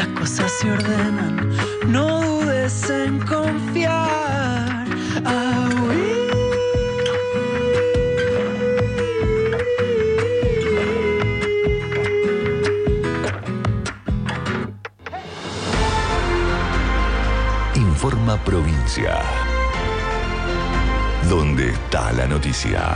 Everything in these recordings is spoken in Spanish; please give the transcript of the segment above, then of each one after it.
las cosas se ordenan, no dudes en confiar. Informa Provincia. ¿Dónde está la noticia?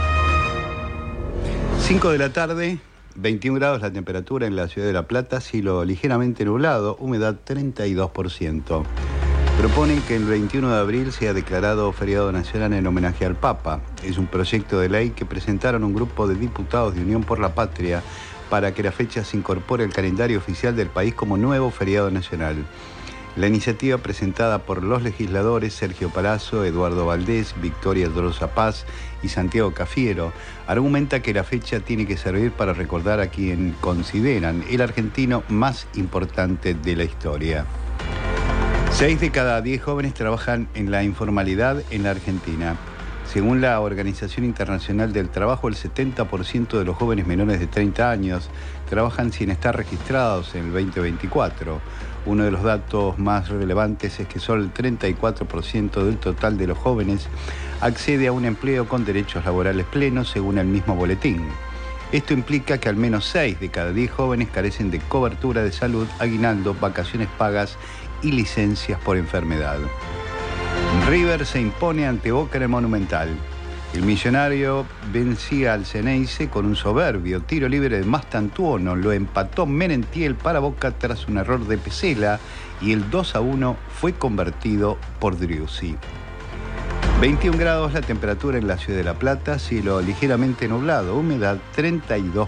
5 de la tarde, 21 grados la temperatura en la ciudad de La Plata, cielo ligeramente nublado, humedad 32%. Proponen que el 21 de abril sea declarado feriado nacional en homenaje al Papa. Es un proyecto de ley que presentaron un grupo de diputados de Unión por la Patria para que la fecha se incorpore al calendario oficial del país como nuevo feriado nacional. La iniciativa, presentada por los legisladores Sergio Palazzo, Eduardo Valdés, Victoria Drosa Paz y Santiago Cafiero, argumenta que la fecha tiene que servir para recordar a quien consideran el argentino más importante de la historia. 6 de cada 10 jóvenes trabajan en la informalidad en la Argentina. Según la Organización Internacional del Trabajo, el 70% de los jóvenes menores de 30 años trabajan sin estar registrados en el 2024. Uno de los datos más relevantes es que solo el 34% del total de los jóvenes accede a un empleo con derechos laborales plenos, según el mismo boletín. Esto implica que al menos 6 de cada 10 jóvenes carecen de cobertura de salud, aguinaldo, vacaciones pagas y licencias por enfermedad. River se impone ante Boca en el Monumental. El Millonario vencía al Ceneice con un soberbio tiro libre de Mastantuono. Lo empató Merentiel para Boca tras un error de Pesela y el 2-1 fue convertido por Driussi. 21 grados la temperatura en la ciudad de La Plata, cielo ligeramente nublado, humedad 32%.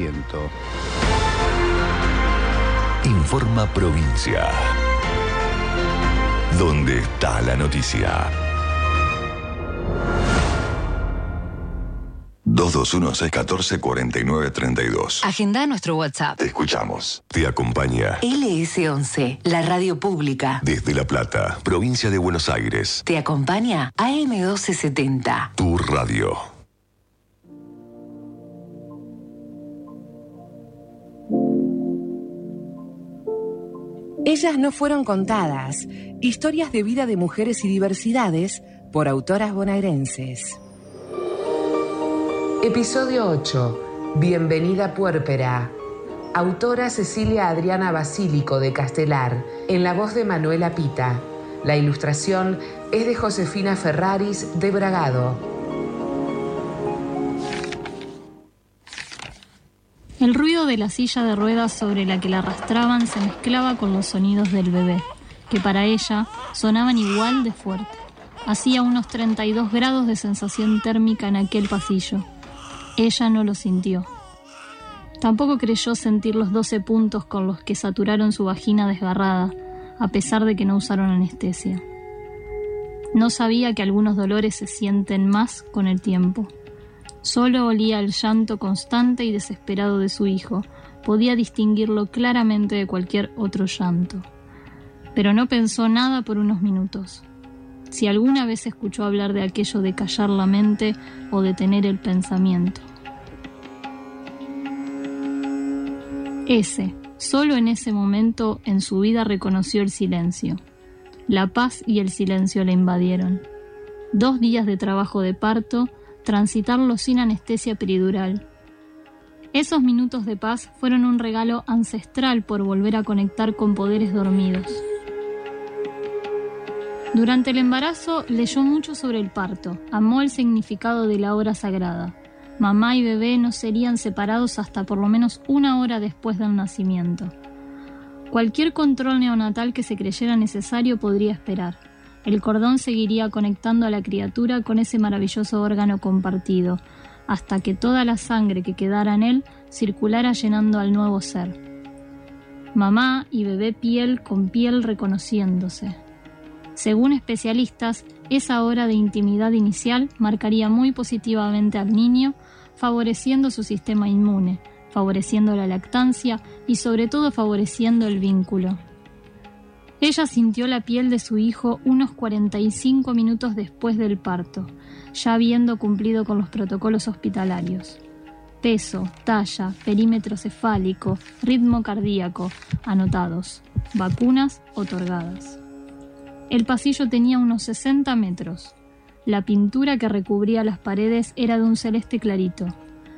Informa Provincia. ¿Dónde está la noticia? 221-614-4932. Agenda nuestro WhatsApp. Te escuchamos. Te acompaña LS11, la radio pública. desde La Plata, provincia de Buenos Aires. Te acompaña AM1270. Tu radio. Ellas no fueron contadas. Historias de vida de mujeres y diversidades por autoras bonaerenses. Episodio 8. Bienvenida Puérpera. Autora Cecilia Adriana Basílico de Castelar, en la voz de Manuela Pita. La ilustración es de Josefina Ferraris de Bragado. El ruido de la silla de ruedas sobre la que la arrastraban se mezclaba con los sonidos del bebé, que para ella sonaban igual de fuerte. Hacía unos 32 grados de sensación térmica en aquel pasillo. Ella no lo sintió. Tampoco creyó sentir los 12 puntos con los que saturaron su vagina desgarrada, a pesar de que no usaron anestesia. No sabía que algunos dolores se sienten más con el tiempo. Solo olía el llanto constante y desesperado de su hijo. Podía distinguirlo claramente de cualquier otro llanto. Pero no pensó nada por unos minutos. Si alguna vez escuchó hablar de aquello de callar la mente o detener el pensamiento. Solo en ese momento en su vida reconoció el silencio. La paz y el silencio le invadieron. 2 días de trabajo de parto, transitarlo sin anestesia peridural. Esos minutos de paz fueron un regalo ancestral por volver a conectar con poderes dormidos. Durante el embarazo leyó mucho sobre el parto, amó el significado de la hora sagrada. Mamá y bebé no serían separados hasta por lo menos 1 hora después del nacimiento. Cualquier control neonatal que se creyera necesario podría esperar. El cordón seguiría conectando a la criatura con ese maravilloso órgano compartido, hasta que toda la sangre que quedara en él circulara llenando al nuevo ser. Mamá y bebé piel con piel reconociéndose. Según especialistas, esa hora de intimidad inicial marcaría muy positivamente al niño, favoreciendo su sistema inmune, favoreciendo la lactancia y sobre todo favoreciendo el vínculo. Ella sintió la piel de su hijo unos 45 minutos después del parto, ya habiendo cumplido con los protocolos hospitalarios. Peso, talla, perímetro cefálico, ritmo cardíaco, anotados. Vacunas otorgadas. El pasillo tenía unos 60 metros. La pintura que recubría las paredes era de un celeste clarito.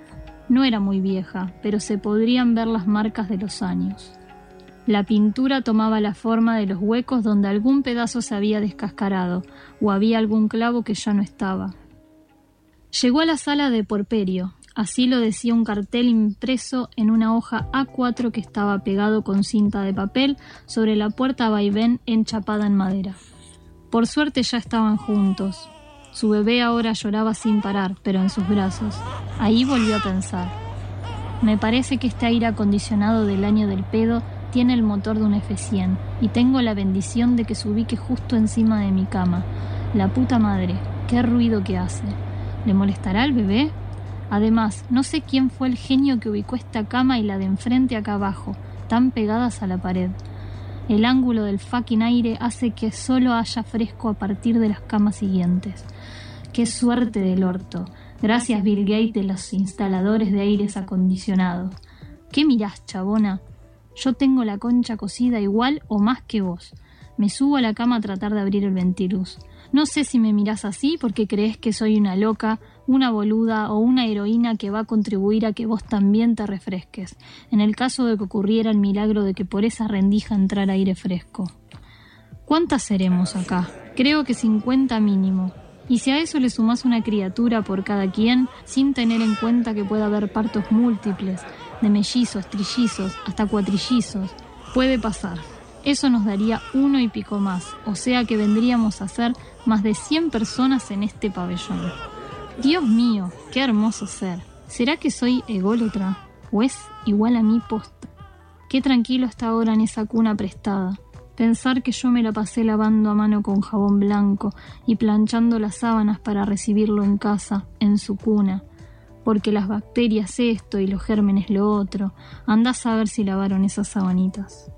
No era muy vieja, pero se podrían ver las marcas de los años. La pintura tomaba la forma de los huecos donde algún pedazo se había descascarado o había algún clavo que ya no estaba. Llegó a la sala de Porperio, así lo decía un cartel impreso en una hoja A4 que estaba pegado con cinta de papel sobre la puerta vaivén enchapada en madera. Por suerte ya estaban juntos. Su bebé ahora lloraba sin parar, pero en sus brazos. Ahí volvió a pensar. Me parece que este aire acondicionado del año del pedo tiene el motor de un F100 y tengo la bendición de que se ubique justo encima de mi cama. La puta madre, qué ruido que hace. ¿Le molestará al bebé? Además, no sé quién fue el genio que ubicó esta cama y la de enfrente acá abajo, tan pegadas a la pared. El ángulo del fucking aire hace que solo haya fresco a partir de las camas siguientes. ¡Qué suerte del orto! Gracias Bill Gates de los instaladores de aires acondicionados. ¿Qué mirás, chabona? Yo tengo la concha cocida igual o más que vos. Me subo a la cama a tratar de abrir el ventiluz. No sé si me mirás así porque crees que soy una loca, una boluda o una heroína que va a contribuir a que vos también te refresques, en el caso de que ocurriera el milagro de que por esa rendija entrara aire fresco. ¿Cuántas seremos acá? Creo que 50 mínimo. Y si a eso le sumás una criatura por cada quien, sin tener en cuenta que puede haber partos múltiples, de mellizos, trillizos, hasta cuatrillizos, puede pasar. Eso nos daría 1 y pico más, o sea que vendríamos a ser más de 100 personas en este pabellón. Dios mío, qué hermoso ser. ¿Será que soy ególatra? ¿O es igual a mí posta? Qué tranquilo está ahora en esa cuna prestada. Pensar que yo me la pasé lavando a mano con jabón blanco y planchando las sábanas para recibirlo en casa, en su cuna. Porque las bacterias esto y los gérmenes lo otro. Andá a ver si lavaron esas sabanitas.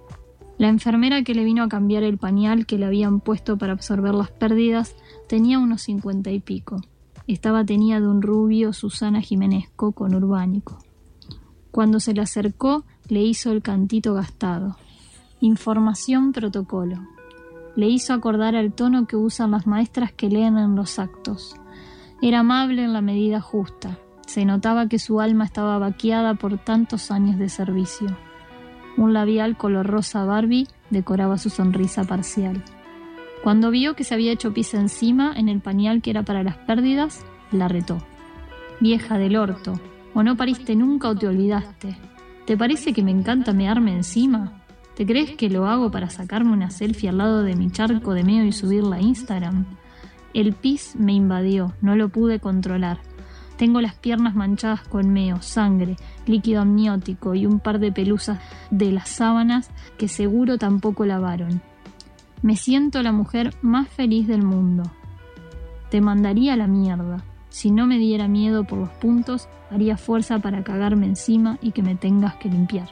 La enfermera que le vino a cambiar el pañal que le habían puesto para absorber las pérdidas tenía unos 50 y pico. Estaba teñida de un rubio Susana Jiménezco con urbánico. Cuando se le acercó, le hizo el cantito gastado. Información protocolo. Le hizo acordar al tono que usan las maestras que leen en los actos. Era amable en la medida justa. Se notaba que su alma estaba vaqueada por tantos años de servicio. Un labial color rosa Barbie decoraba su sonrisa parcial. Cuando vio que se había hecho pis encima en el pañal que era para las pérdidas, la retó. Vieja del orto, o no pariste nunca o te olvidaste. ¿Te parece que me encanta mearme encima? ¿Te crees que lo hago para sacarme una selfie al lado de mi charco de meo y subirla a Instagram? El pis me invadió, no lo pude controlar. Tengo las piernas manchadas con meo, sangre, líquido amniótico y un par de pelusas de las sábanas que seguro tampoco lavaron. Me siento la mujer más feliz del mundo. Te mandaría a la mierda. Si no me diera miedo por los puntos, haría fuerza para cagarme encima y que me tengas que limpiar.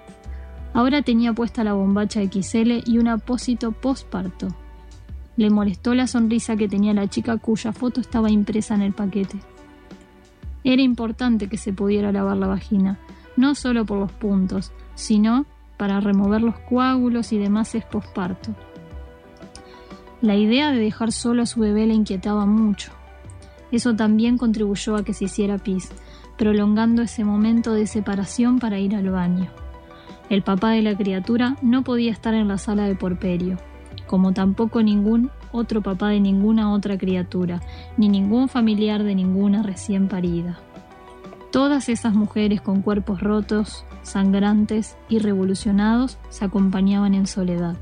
Ahora tenía puesta la bombacha XL y un apósito postparto. Le molestó la sonrisa que tenía la chica cuya foto estaba impresa en el paquete. Era importante que se pudiera lavar la vagina, no solo por los puntos, sino para remover los coágulos y demás posparto. La idea de dejar solo a su bebé le inquietaba mucho. Eso también contribuyó a que se hiciera pis, prolongando ese momento de separación para ir al baño. El papá de la criatura no podía estar en la sala de Porperio, como tampoco ningún otro papá de ninguna otra criatura, ni ningún familiar de ninguna recién parida. Todas esas mujeres con cuerpos rotos, sangrantes y revolucionados se acompañaban en soledad.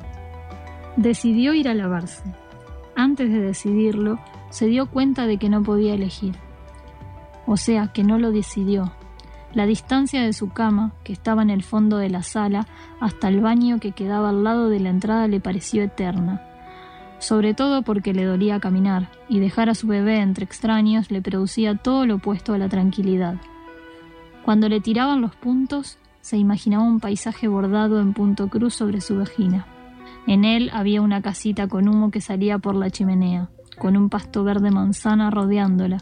Decidió ir a lavarse. Antes de decidirlo, se dio cuenta de que no podía elegir. O sea, que no lo decidió. La distancia de su cama, que estaba en el fondo de la sala, hasta el baño que quedaba al lado de la entrada le pareció eterna. Sobre todo porque le dolía caminar, y dejar a su bebé entre extraños le producía todo lo opuesto a la tranquilidad. Cuando le tiraban los puntos, se imaginaba un paisaje bordado en punto cruz sobre su vagina. En él había una casita con humo que salía por la chimenea, con un pasto verde manzana rodeándola,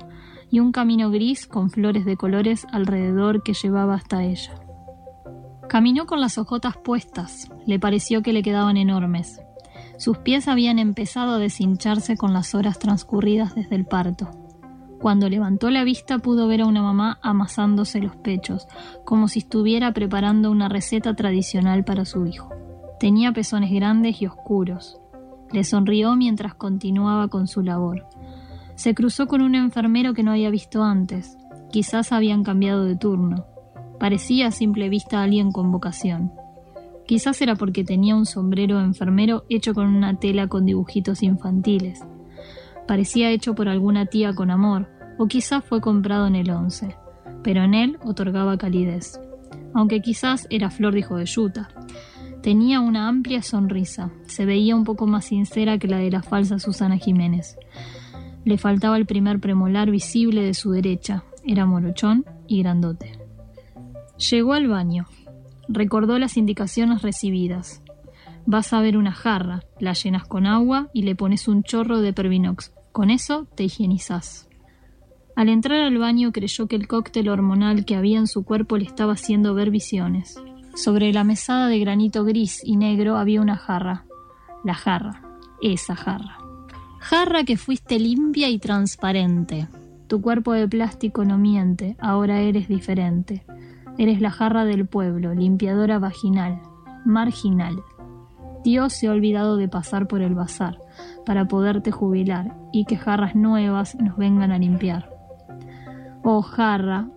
y un camino gris con flores de colores alrededor que llevaba hasta ella. Caminó con las hojotas puestas, le pareció que le quedaban enormes. Sus pies habían empezado a deshincharse con las horas transcurridas desde el parto. Cuando levantó la vista pudo ver a una mamá amasándose los pechos, como si estuviera preparando una receta tradicional para su hijo. Tenía pezones grandes y oscuros. Le sonrió mientras continuaba con su labor. Se cruzó con un enfermero que no había visto antes. Quizás habían cambiado de turno. Parecía a simple vista alguien con vocación. Quizás era porque tenía un sombrero de enfermero hecho con una tela con dibujitos infantiles. Parecía hecho por alguna tía con amor, o quizás fue comprado en el 11, pero en él otorgaba calidez. Aunque quizás era flor de hijo de yuta. Tenía una amplia sonrisa, se veía un poco más sincera que la de la falsa Susana Jiménez. Le faltaba el primer premolar visible de su derecha, era morochón y grandote. Llegó al baño. Recordó las indicaciones recibidas. Vas a ver una jarra, la llenas con agua y le pones un chorro de Pervinox. Con eso te higienizás. Al entrar al baño creyó que el cóctel hormonal que había en su cuerpo le estaba haciendo ver visiones. Sobre la mesada de granito gris y negro había una jarra. La jarra. Esa jarra. Jarra que fuiste limpia y transparente. Tu cuerpo de plástico no miente, ahora eres diferente. Eres la jarra del pueblo, limpiadora vaginal, marginal. Dios se ha olvidado de pasar por el bazar para poderte jubilar y que jarras nuevas nos vengan a limpiar. Oh jarra,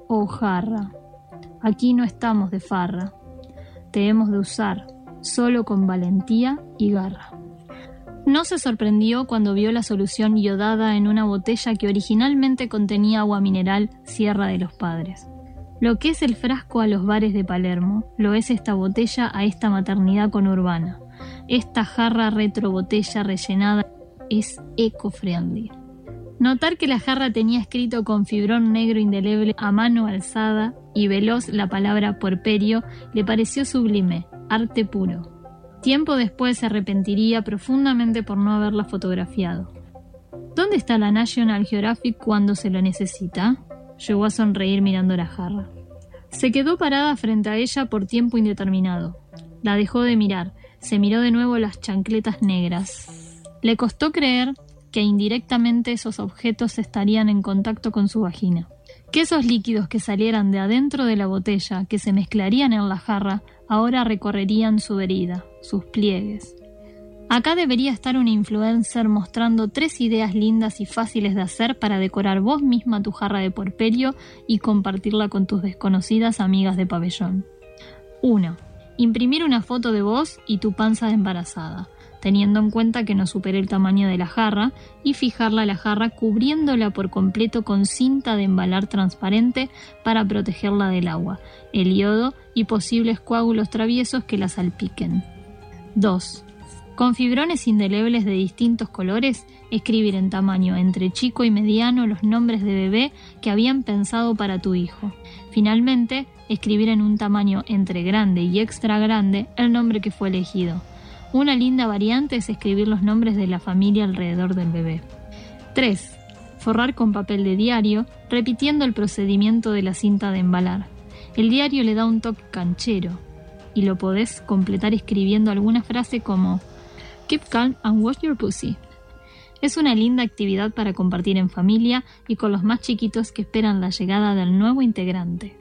aquí no estamos de farra. Te hemos de usar, solo con valentía y garra. No se sorprendió cuando vio la solución iodada en una botella que originalmente contenía agua mineral Sierra de los Padres. Lo que es el frasco a los bares de Palermo, lo es esta botella a esta maternidad conurbana. Esta jarra retrobotella rellenada es eco-friendly. Notar que la jarra tenía escrito con fibrón negro indeleble a mano alzada y veloz la palabra puerperio le pareció sublime, arte puro. Tiempo después se arrepentiría profundamente por no haberla fotografiado. ¿Dónde está la National Geographic cuando se lo necesita? Llegó a sonreír mirando la jarra. Se quedó parada frente a ella por tiempo indeterminado. La dejó de mirar, se miró de nuevo las chancletas negras. Le costó creer que indirectamente esos objetos estarían en contacto con su vagina. Que esos líquidos que salieran de adentro de la botella, que se mezclarían en la jarra, ahora recorrerían su herida, sus pliegues. Acá debería estar un influencer mostrando 3 ideas lindas y fáciles de hacer para decorar vos misma tu jarra de puerperio y compartirla con tus desconocidas amigas de pabellón. 1. Imprimir una foto de vos y tu panza de embarazada, teniendo en cuenta que no supere el tamaño de la jarra, y fijarla a la jarra cubriéndola por completo con cinta de embalar transparente para protegerla del agua, el yodo y posibles coágulos traviesos que la salpiquen. 2. Con fibrones indelebles de distintos colores, escribir en tamaño entre chico y mediano los nombres de bebé que habían pensado para tu hijo. Finalmente, escribir en un tamaño entre grande y extra grande el nombre que fue elegido. Una linda variante es escribir los nombres de la familia alrededor del bebé. 3. Forrar con papel de diario, repitiendo el procedimiento de la cinta de embalar. El diario le da un toque canchero y lo podés completar escribiendo alguna frase como Keep calm and wash your pussy. Es una linda actividad para compartir en familia y con los más chiquitos que esperan la llegada del nuevo integrante.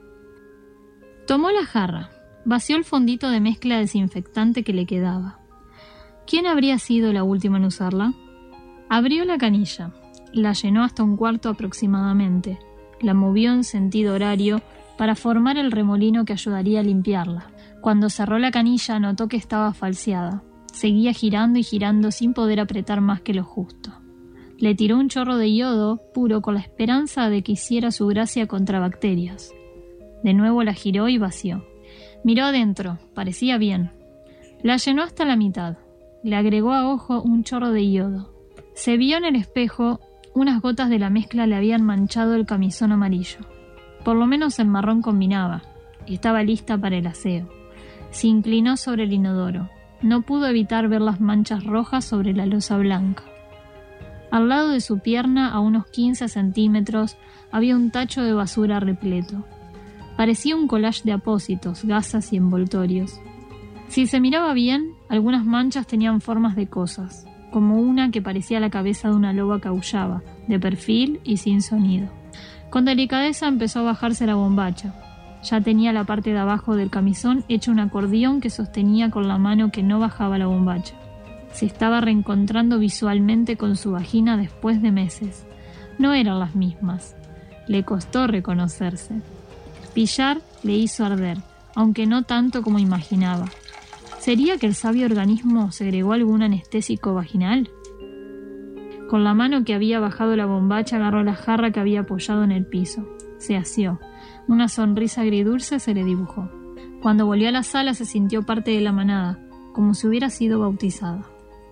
Tomó la jarra, vació el fondito de mezcla desinfectante que le quedaba. ¿Quién habría sido la última en usarla? Abrió la canilla, la llenó hasta 1/4 aproximadamente, la movió en sentido horario para formar el remolino que ayudaría a limpiarla. Cuando cerró la canilla notó que estaba falseada. Seguía girando y girando sin poder apretar más que lo justo. Le tiró un chorro de yodo puro con la esperanza de que hiciera su gracia contra bacterias. De nuevo la giró y vació. Miró adentro, parecía bien. La llenó hasta la mitad. Le agregó a ojo un chorro de yodo. Se vio en el espejo, unas gotas de la mezcla le habían manchado el camisón amarillo. Por lo menos el marrón combinaba. Estaba lista para el aseo. Se inclinó sobre el inodoro. No pudo evitar ver las manchas rojas sobre la losa blanca. Al lado de su pierna, a unos 15 centímetros, había un tacho de basura repleto. Parecía un collage de apósitos, gasas y envoltorios. Si se miraba bien, algunas manchas tenían formas de cosas, como una que parecía la cabeza de una loba que aullaba, de perfil y sin sonido. Con delicadeza empezó a bajarse la bombacha. Ya tenía la parte de abajo del camisón hecha un acordeón que sostenía con la mano que no bajaba la bombacha. Se estaba reencontrando visualmente con su vagina después de meses. No eran las mismas. Le costó reconocerse. Pillar le hizo arder, aunque no tanto como imaginaba. ¿Sería que el sabio organismo segregó algún anestésico vaginal? Con la mano que había bajado la bombacha agarró la jarra que había apoyado en el piso. Se asió. Una sonrisa agridulce se le dibujó. Cuando volvió a la sala se sintió parte de la manada, como si hubiera sido bautizada.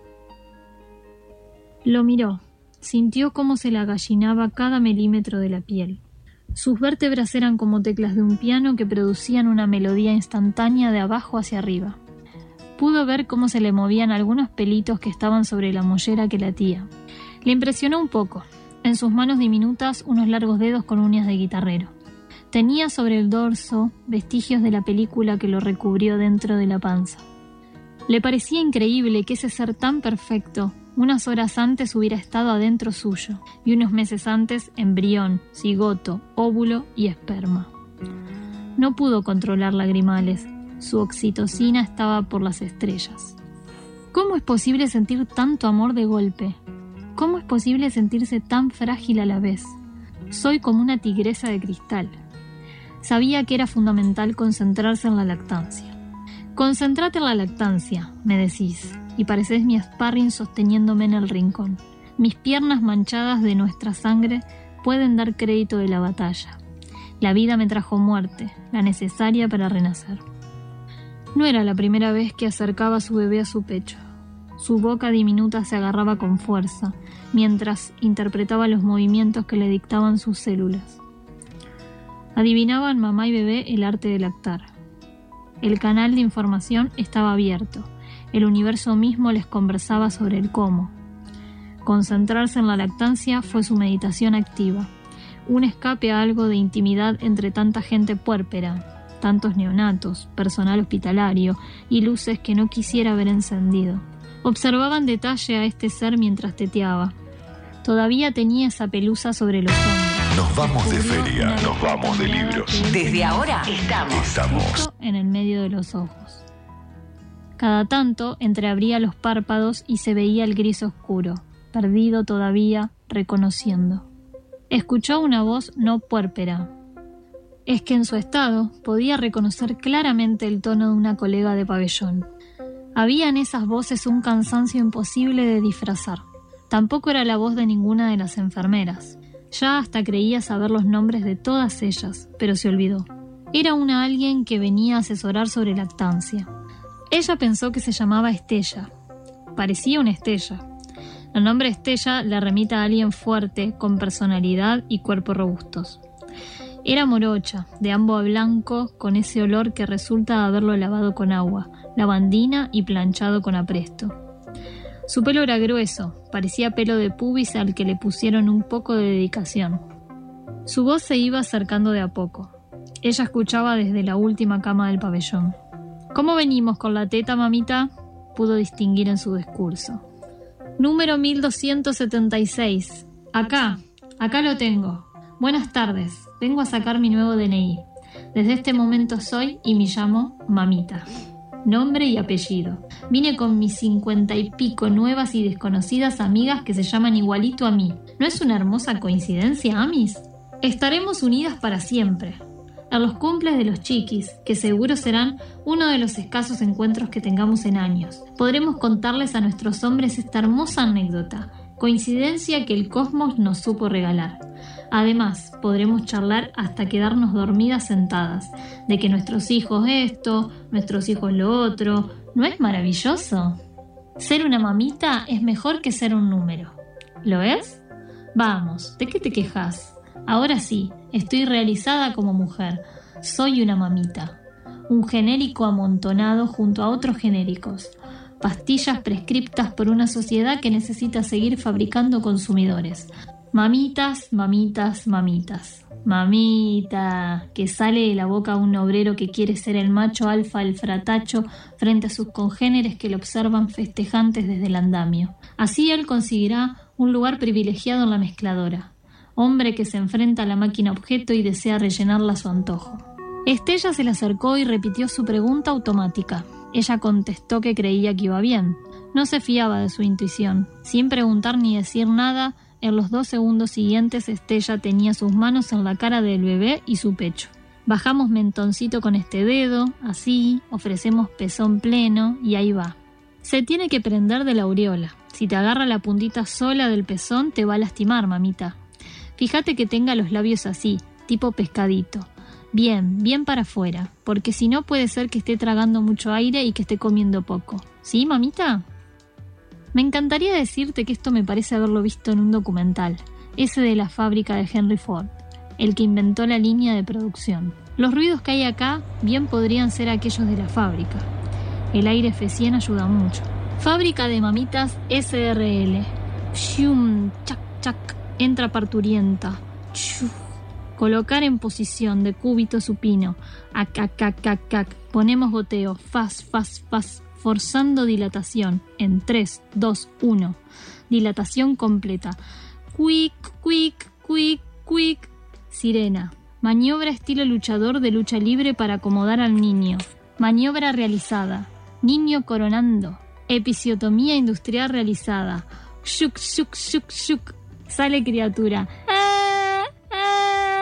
Lo miró. Sintió cómo se le agallinaba cada milímetro de la piel. Sus vértebras eran como teclas de un piano que producían una melodía instantánea de abajo hacia arriba. Pudo ver cómo se le movían algunos pelitos que estaban sobre la mollera que latía. Le impresionó un poco. En sus manos diminutas unos largos dedos con uñas de guitarrero. Tenía sobre el dorso vestigios de la película que lo recubrió dentro de la panza. Le parecía increíble que ese ser tan perfecto unas horas antes hubiera estado adentro suyo y unos meses antes embrión, cigoto, óvulo y esperma. No pudo controlar lagrimales. Su oxitocina estaba por las estrellas. ¿Cómo es posible sentir tanto amor de golpe? ¿Cómo es posible sentirse tan frágil a la vez? Soy como una tigresa de cristal. Sabía que era fundamental concentrarse en la lactancia. Concéntrate en la lactancia, me decís, y parecés mi sparring sosteniéndome en el rincón. Mis piernas manchadas de nuestra sangre pueden dar crédito de la batalla. La vida me trajo muerte, la necesaria para renacer. No era la primera vez que acercaba a su bebé a su pecho. Su boca diminuta se agarraba con fuerza, mientras interpretaba los movimientos que le dictaban sus células. Adivinaban mamá y bebé el arte de lactar. El canal de información estaba abierto. El universo mismo les conversaba sobre el cómo. Concentrarse en la lactancia fue su meditación activa, un escape a algo de intimidad entre tanta gente puérpera, tantos neonatos, personal hospitalario y luces que no quisiera ver encendido. Observaba en detalle a este ser mientras teteaba. Todavía tenía esa pelusa sobre los hombros. Nos vamos de feria, nos vamos de libros. Desde ahora estamos En el medio de los ojos. Cada tanto entreabría los párpados y se veía el gris oscuro, perdido todavía, reconociendo. Escuchó una voz no puérpera. Es que en su estado podía reconocer claramente el tono de una colega de pabellón. Había en esas voces un cansancio imposible de disfrazar. Tampoco era la voz de ninguna de las enfermeras. Ya hasta creía saber los nombres de todas ellas, pero se olvidó. Era una alguien que venía a asesorar sobre lactancia. Ella pensó que se llamaba Estella. Parecía una Estella. El nombre Estella le remite a alguien fuerte, con personalidad y cuerpo robustos. Era morocha, de ambo a blanco, con ese olor que resulta de haberlo lavado con agua, lavandina y planchado con apresto. Su pelo era grueso, parecía pelo de pubis al que le pusieron un poco de dedicación. Su voz se iba acercando de a poco. Ella escuchaba desde la última cama del pabellón. ¿Cómo venimos con la teta, mamita?, pudo distinguir en su discurso. Número 1276. Acá lo tengo. Buenas tardes, vengo a sacar mi nuevo DNI. Desde este momento soy y me llamo Mamita. Nombre y apellido. Vine con mis 50 y pico nuevas y desconocidas amigas que se llaman igualito a mí. ¿No es una hermosa coincidencia, amis? Estaremos unidas para siempre. En los cumples de los chiquis, que seguro serán uno de los escasos encuentros que tengamos en años, podremos contarles a nuestros hombres esta hermosa anécdota, coincidencia que el cosmos nos supo regalar. Además, podremos charlar hasta quedarnos dormidas sentadas, de que nuestros hijos esto, nuestros hijos lo otro. ¿No es maravilloso? Ser una mamita es mejor que ser un número. ¿Lo es? Vamos, ¿de qué te quejas? Ahora sí, estoy realizada como mujer. Soy una mamita. Un genérico amontonado junto a otros genéricos. pastillas prescriptas por una sociedad que necesita seguir fabricando consumidores. Mamitas, mamitas, mamitas. Mamita, que sale de la boca un obrero que quiere ser el macho alfa del fratacho frente a sus congéneres que lo observan festejantes desde el andamio. Así él conseguirá un lugar privilegiado en la mezcladora. Hombre que se enfrenta a la máquina objeto y desea rellenarla a su antojo. Estella se le acercó y repitió su pregunta automática. Ella contestó que creía que iba bien. No se fiaba de su intuición. Sin preguntar ni decir nada, en los 2 segundos siguientes Estella tenía sus manos en la cara del bebé y su pecho. Bajamos mentoncito con este dedo, así, ofrecemos pezón pleno y ahí va. Se tiene que prender de la aureola. Si te agarra la puntita sola del pezón te va a lastimar, mamita. Fíjate que tenga los labios así, tipo pescadito. Bien, bien para afuera, porque si no puede ser que esté tragando mucho aire y que esté comiendo poco. ¿Sí, mamita? Me encantaría decirte que esto me parece haberlo visto en un documental, ese de la fábrica de Henry Ford, el que inventó la línea de producción. Los ruidos que hay acá bien podrían ser aquellos de la fábrica. El aire F100 ayuda mucho. Fábrica de mamitas SRL. Shum, chac, chac, entra parturienta. Shuf. Colocar en posición de cúbito supino. Acacacacac. Ponemos goteo. Faz, faz, faz. Forzando dilatación en 3, 2, 1. Dilatación completa. Quick, quick, quick, quick. Sirena. Maniobra estilo luchador de lucha libre para acomodar al niño. Maniobra realizada. Niño coronando. Episiotomía industrial realizada. Shuk, shuk, shuk, shuk. Sale criatura. ¡Ah! ¡Ah!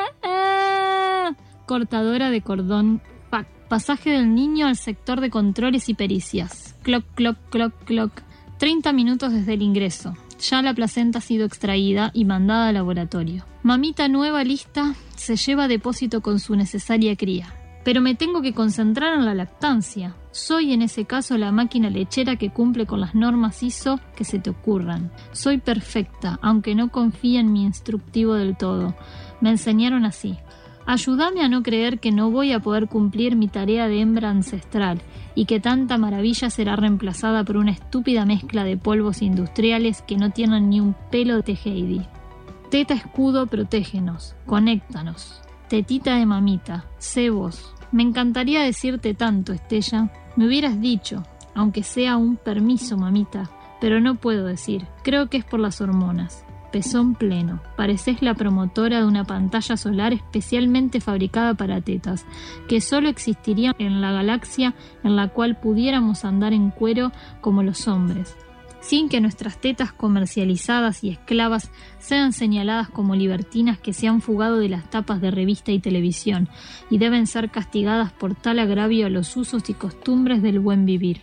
¡Ah! Cortadora de cordón. Pasaje del niño al sector de controles y pericias. Cloc, cloc, cloc, cloc. 30 minutos desde el ingreso. Ya la placenta ha sido extraída y mandada al laboratorio. Mamita nueva lista se lleva a depósito con su necesaria cría. Pero me tengo que concentrar en la lactancia. Soy en ese caso la máquina lechera que cumple con las normas ISO que se te ocurran. Soy perfecta, aunque no confíe en mi instructivo del todo. Me enseñaron así. Ayúdame a no creer que no voy a poder cumplir mi tarea de hembra ancestral y que tanta maravilla será reemplazada por una estúpida mezcla de polvos industriales que no tienen ni un pelo de Heidi. Teta escudo, protégenos, conéctanos. Tetita de mamita, sé vos. Me encantaría decirte tanto, Estella. Me hubieras dicho, aunque sea un permiso, mamita, pero no puedo decir. Creo que es por las hormonas. Pezón pleno. Pareces la promotora de una pantalla solar especialmente fabricada para tetas, que solo existiría en la galaxia en la cual pudiéramos andar en cuero como los hombres, sin que nuestras tetas comercializadas y esclavas sean señaladas como libertinas que se han fugado de las tapas de revista y televisión y deben ser castigadas por tal agravio a los usos y costumbres del buen vivir.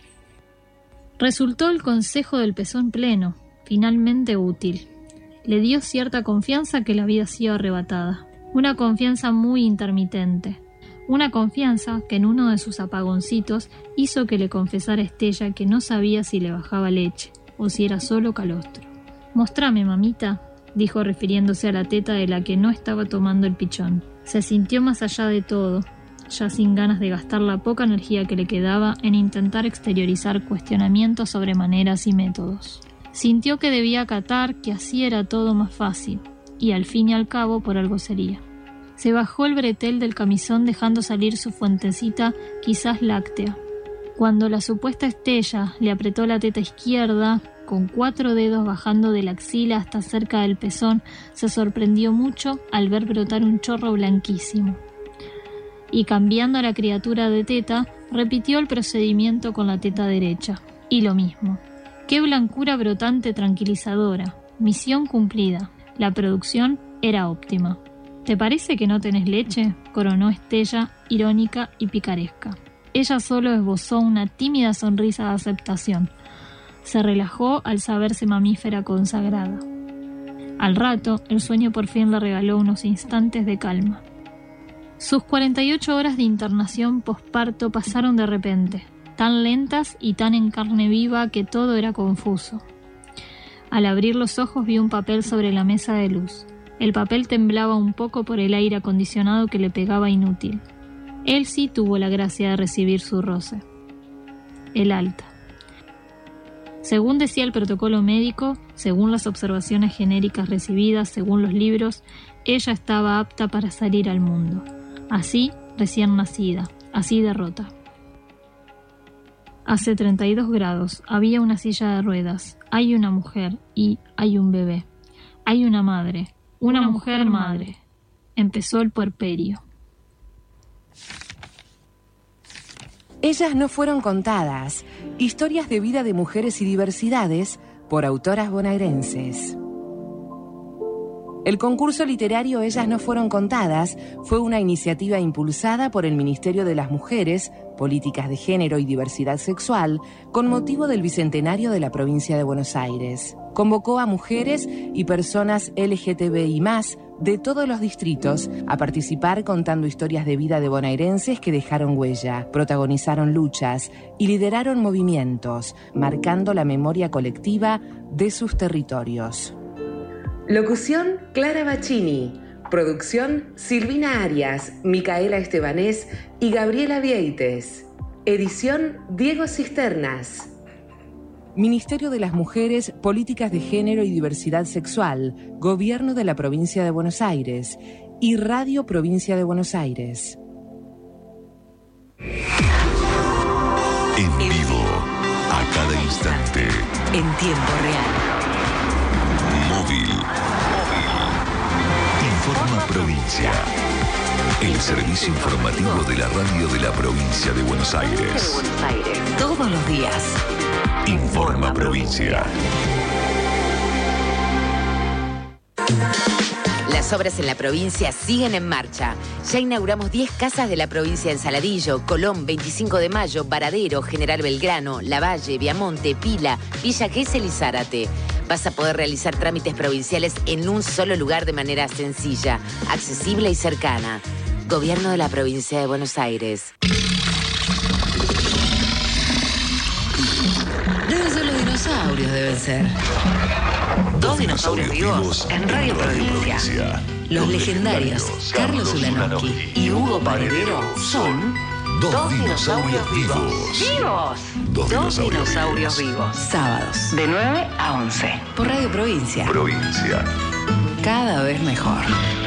Resultó el consejo del pezón pleno, finalmente útil. Le dio cierta confianza que le había sido arrebatada. Una confianza muy intermitente. Una confianza que en uno de sus apagoncitos hizo que le confesara a Estella que no sabía si le bajaba leche o si era solo calostro. «Mostrame, mamita», dijo refiriéndose a la teta de la que no estaba tomando el pichón. Se sintió más allá de todo, ya sin ganas de gastar la poca energía que le quedaba en intentar exteriorizar cuestionamientos sobre maneras y métodos. Sintió que debía acatar que así era todo más fácil, y al fin y al cabo por algo sería. Se bajó el bretel del camisón dejando salir su fuentecita, quizás láctea. Cuando la supuesta Estella le apretó la teta izquierda, con 4 dedos bajando de la axila hasta cerca del pezón, se sorprendió mucho al ver brotar un chorro blanquísimo. Y cambiando a la criatura de teta, repitió el procedimiento con la teta derecha. Y lo mismo. ¡Qué blancura brotante tranquilizadora! Misión cumplida. La producción era óptima. ¿Te parece que no tenés leche?, coronó Estella, irónica y picaresca. Ella solo esbozó una tímida sonrisa de aceptación. Se relajó al saberse mamífera consagrada. Al rato, el sueño por fin le regaló unos instantes de calma. Sus 48 horas de internación posparto pasaron de repente, tan lentas y tan en carne viva que todo era confuso. Al abrir los ojos vio un papel sobre la mesa de luz. El papel temblaba un poco por el aire acondicionado que le pegaba inútil. Él sí tuvo la gracia de recibir su roce. El alta. Según decía el protocolo médico, según las observaciones genéricas recibidas, según los libros, ella estaba apta para salir al mundo. Así, recién nacida, así de rota. Hace 32 grados, había una silla de ruedas, hay una mujer y hay un bebé. Hay una madre, una mujer madre. Empezó el puerperio. Ellas no fueron contadas. Historias de vida de mujeres y diversidades por autoras bonaerenses. El concurso literario Ellas no fueron contadas fue una iniciativa impulsada por el Ministerio de las Mujeres, Políticas de Género y Diversidad Sexual con motivo del bicentenario de la provincia de Buenos Aires. Convocó a mujeres y personas LGTBI+, de todos los distritos a participar contando historias de vida de bonaerenses que dejaron huella, protagonizaron luchas y lideraron movimientos, marcando la memoria colectiva de sus territorios. Locución: Clara Bacchini. Producción: Silvina Arias, Micaela Estebanés y Gabriela Vieites. Edición: Diego Cisternas. Ministerio de las Mujeres, Políticas de Género y Diversidad Sexual, Gobierno de la Provincia de Buenos Aires y Radio Provincia de Buenos Aires. En vivo, a cada instante. En tiempo real. Móvil. Informa Provincia. El servicio informativo de la radio de la provincia de Buenos Aires. Todos los días. Informa Provincia. Las obras en la provincia siguen en marcha. Ya inauguramos 10 casas de la provincia en Saladillo, Colón, 25 de Mayo, Varadero, General Belgrano, Lavalle, Viamonte, Pila, Villa Gesell y Zárate. Vas a poder realizar trámites provinciales en un solo lugar de manera sencilla, accesible y cercana. Gobierno de la provincia de Buenos Aires. Deben ser los dinosaurios, deben ser. Dos dinosaurios vivos en Radio Provincia. Los legendarios Carlos Ulanowski y Hugo Paredero son Dos dinosaurios vivos. ¡Vivos! Dos dinosaurios vivos. Sábados, de 9 a 11. Por Radio Provincia. Provincia. Cada vez mejor.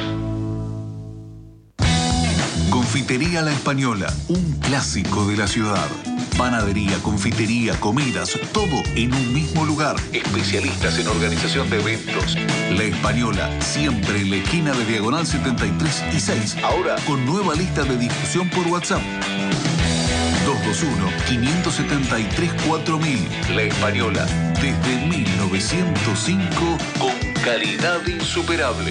Confitería La Española, un clásico de la ciudad. Panadería, confitería, comidas, todo en un mismo lugar. Especialistas en organización de eventos. La Española, siempre en la esquina de Diagonal 73 y 6. Ahora con nueva lista de difusión por WhatsApp. 221-573-4000. La Española, desde 1905, con calidad insuperable.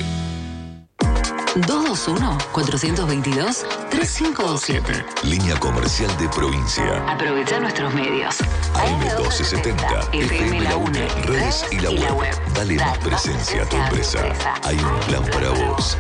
221-422-3527. Línea comercial de provincia. Aprovecha nuestros medios. AM1270, FM La UNE, redes y la web. Dale más presencia a tu empresa. Hay un plan para vos.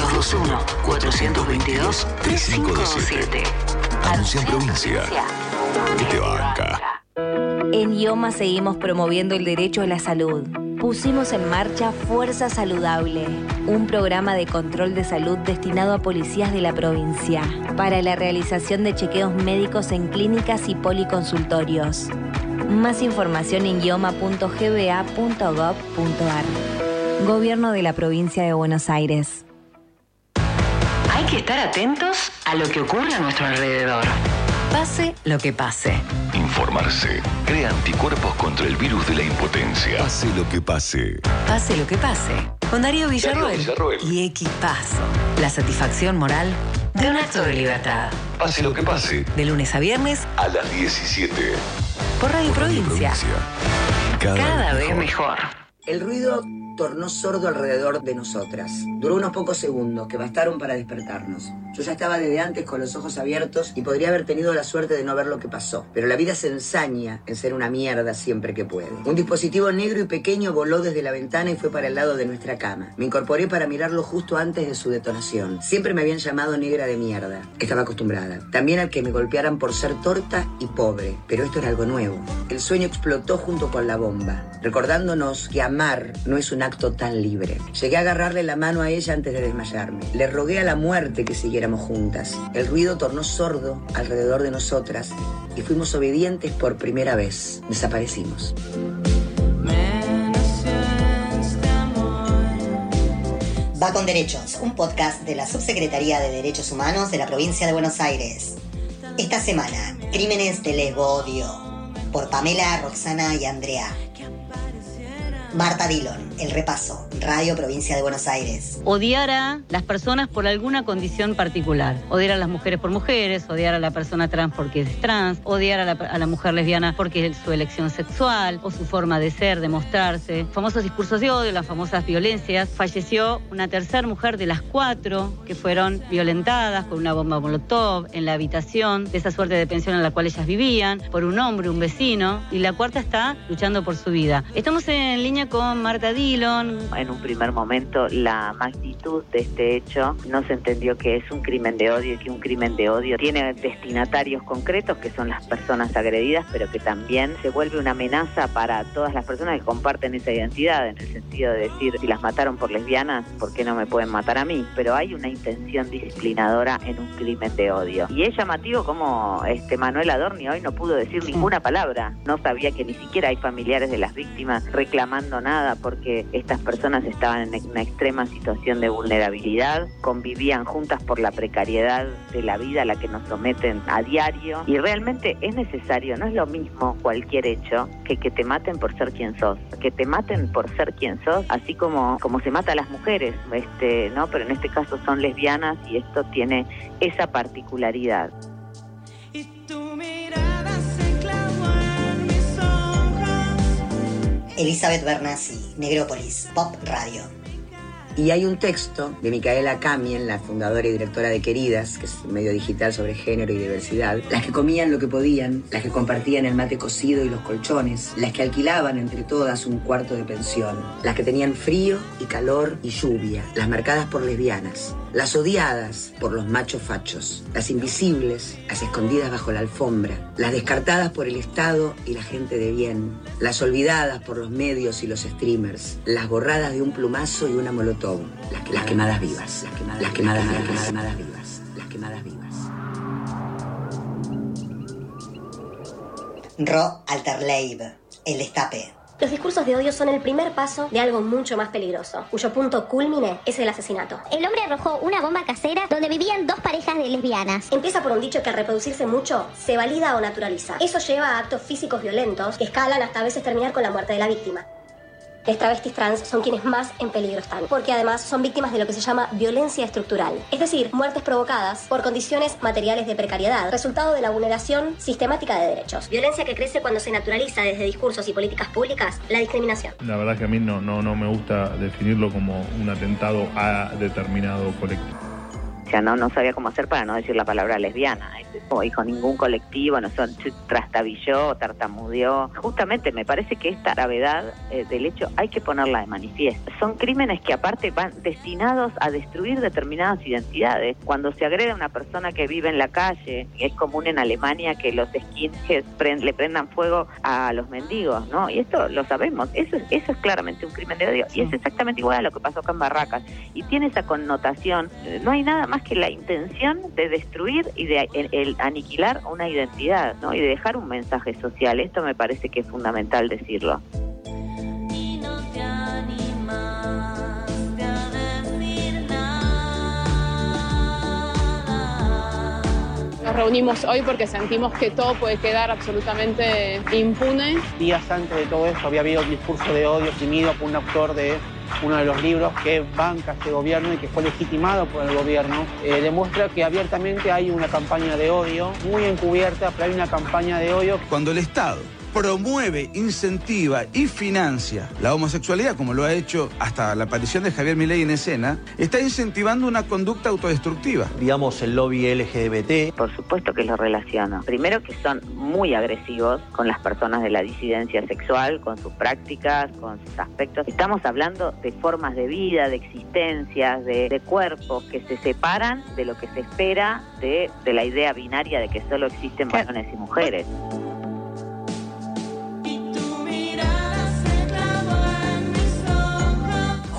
221-422-3527. Anuncia en provincia. Que te banca. En IOMA seguimos promoviendo el derecho a la salud. Pusimos en marcha Fuerza Saludable, un programa de control de salud destinado a policías de la provincia, para la realización de chequeos médicos en clínicas y policonsultorios. Más información en ioma.gba.gov.ar. Gobierno de la Provincia de Buenos Aires. Hay que estar atentos a lo que ocurre a nuestro alrededor. Pase lo que pase. Informarse. Crea anticuerpos contra el virus de la impotencia. Pase lo que pase. Pase lo que pase. Con Darío Villarroel. Y Equipazo. La satisfacción moral de un acto de libertad. Pase lo que pase. De lunes a viernes a las 17. Por Radio Provincia. Cada vez mejor. El ruido tornó sordo alrededor de nosotras. Duró unos pocos segundos que bastaron para despertarnos. Yo ya estaba desde antes con los ojos abiertos y podría haber tenido la suerte de no ver lo que pasó. Pero la vida se ensaña en ser una mierda siempre que puede. Un dispositivo negro y pequeño voló desde la ventana y fue para el lado de nuestra cama. Me incorporé para mirarlo justo antes de su detonación. Siempre me habían llamado negra de mierda. Estaba acostumbrada. También al que me golpearan por ser torta y pobre. Pero esto era algo nuevo. El sueño explotó junto con la bomba, recordándonos que amar no es un acto tan libre. Llegué a agarrarle la mano a ella antes de desmayarme. Le rogué a la muerte que siguiéramos juntas. El ruido tornó sordo alrededor de nosotras y fuimos obedientes por primera vez. Desaparecimos. Va con Derechos, un podcast de la Subsecretaría de Derechos Humanos de la provincia de Buenos Aires. Esta semana, Crímenes de Lesbo-Odio, por Pamela, Roxana y Andrea. Marta Dillon, El Repaso, Radio Provincia de Buenos Aires. Odiar a las personas por alguna condición particular. Odiar a las mujeres por mujeres, odiar a la persona trans porque es trans, odiar a la mujer lesbiana porque es su elección sexual o su forma de ser, de mostrarse. Famosos discursos de odio, las famosas violencias. Falleció una tercera mujer de las 4 que fueron violentadas con una bomba molotov en la habitación de esa suerte de pensión en la cual ellas vivían, por un hombre, un vecino, y la cuarta está luchando por su vida. Estamos en línea con Marta Dillon. En un primer momento la magnitud de este hecho no se entendió que es un crimen de odio y que un crimen de odio tiene destinatarios concretos que son las personas agredidas, pero que también se vuelve una amenaza para todas las personas que comparten esa identidad, en el sentido de decir, si las mataron por lesbianas, ¿por qué no me pueden matar a mí? Pero hay una intención disciplinadora en un crimen de odio. Y es llamativo como Manuel Adorni hoy no pudo decir ninguna palabra, no sabía que ni siquiera hay familiares de las víctimas reclamando nada porque estas personas estaban en una extrema situación de vulnerabilidad, convivían juntas por la precariedad de la vida a la que nos someten a diario, y realmente es necesario, no es lo mismo cualquier hecho que te maten por ser quien sos, que te maten por ser quien sos, así como se mata a las mujeres, ¿no? Pero en este caso son lesbianas y esto tiene esa particularidad. Elizabeth Bernassi, Negrópolis, Pop Radio. Y hay un texto de Micaela Camien, la fundadora y directora de Queridas, que es un medio digital sobre género y diversidad. Las que comían lo que podían, las que compartían el mate cocido y los colchones, las que alquilaban entre todas un cuarto de pensión, las que tenían frío y calor y lluvia, las marcadas por lesbianas, las odiadas por los machos fachos, las invisibles, las escondidas bajo la alfombra, las descartadas por el Estado y la gente de bien, las olvidadas por los medios y los streamers, las borradas de un plumazo y una molotov. Las quemadas vivas, las quemadas vivas. Ro Alterleib, El Destape. Los discursos de odio son el primer paso de algo mucho más peligroso, cuyo punto cúlmine es el asesinato. El hombre arrojó una bomba casera donde vivían 2 parejas de lesbianas. Empieza por un dicho que al reproducirse mucho, se valida o naturaliza. Eso lleva a actos físicos violentos que escalan hasta a veces terminar con la muerte de la víctima. Las travestis trans son quienes más en peligro están, porque además son víctimas de lo que se llama violencia estructural, es decir, muertes provocadas por condiciones materiales de precariedad, resultado de la vulneración sistemática de derechos. Violencia que crece cuando se naturaliza desde discursos y políticas públicas la discriminación. La verdad que a mí no me gusta definirlo como un atentado a determinado colectivo. O sea, no sabía cómo hacer para no decir la palabra lesbiana. No dijo ningún colectivo, no trastabilló, tartamudeó. Justamente me parece que esta gravedad del hecho hay que ponerla de manifiesto. Son crímenes que aparte van destinados a destruir determinadas identidades. Cuando se agrede a una persona que vive en la calle, es común en Alemania que los skinheads le prendan fuego a los mendigos, ¿no? Y esto lo sabemos, eso es claramente un crimen de odio. Y es exactamente igual a lo que pasó acá en Barracas. Y tiene esa connotación, no hay nada más que la intención de destruir y de el aniquilar una identidad, ¿no? Y de dejar un mensaje social. Esto me parece que es fundamental decirlo. Nos reunimos hoy porque sentimos que todo puede quedar absolutamente impune. Días antes de todo esto había habido un discurso de odio temido por un autor de uno de los libros que banca este gobierno y que fue legitimado por el gobierno. Demuestra que abiertamente hay una campaña de odio, muy encubierta, pero hay una campaña de odio. Cuando el Estado promueve, incentiva y financia la homosexualidad, como lo ha hecho hasta la aparición de Javier Milei en escena, está incentivando una conducta autodestructiva. Digamos, el lobby LGBT. Por supuesto que lo relaciono. Primero que son muy agresivos con las personas de la disidencia sexual, con sus prácticas, con sus aspectos. Estamos hablando de formas de vida, de existencias, de cuerpos que se separan de lo que se espera de la idea binaria de que solo existen varones y mujeres.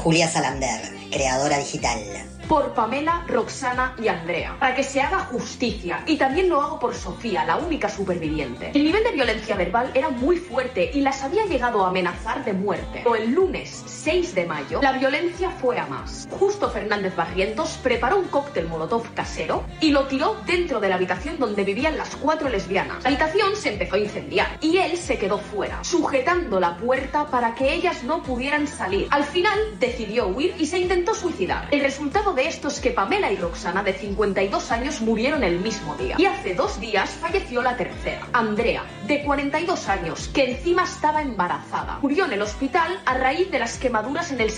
Julia Salander, creadora digital. Por Pamela, Roxana y Andrea, para que se haga justicia. Y también lo hago por Sofía, la única superviviente. El nivel de violencia verbal era muy fuerte y las había llegado a amenazar de muerte. Pero el lunes 6 de mayo, la violencia fue a más. Justo Fernández Barrientos preparó un cóctel molotov casero y lo tiró dentro de la habitación donde vivían las 4 lesbianas. La habitación se empezó a incendiar y él se quedó fuera, sujetando la puerta para que ellas no pudieran salir. Al final decidió huir y se intentó suicidar. El resultado de esto es que Pamela y Roxana, de 52 años, murieron el mismo día. Y hace 2 días falleció la tercera, Andrea, de 42 años, que encima estaba embarazada. Murió en el hospital a raíz de las quemaduras en el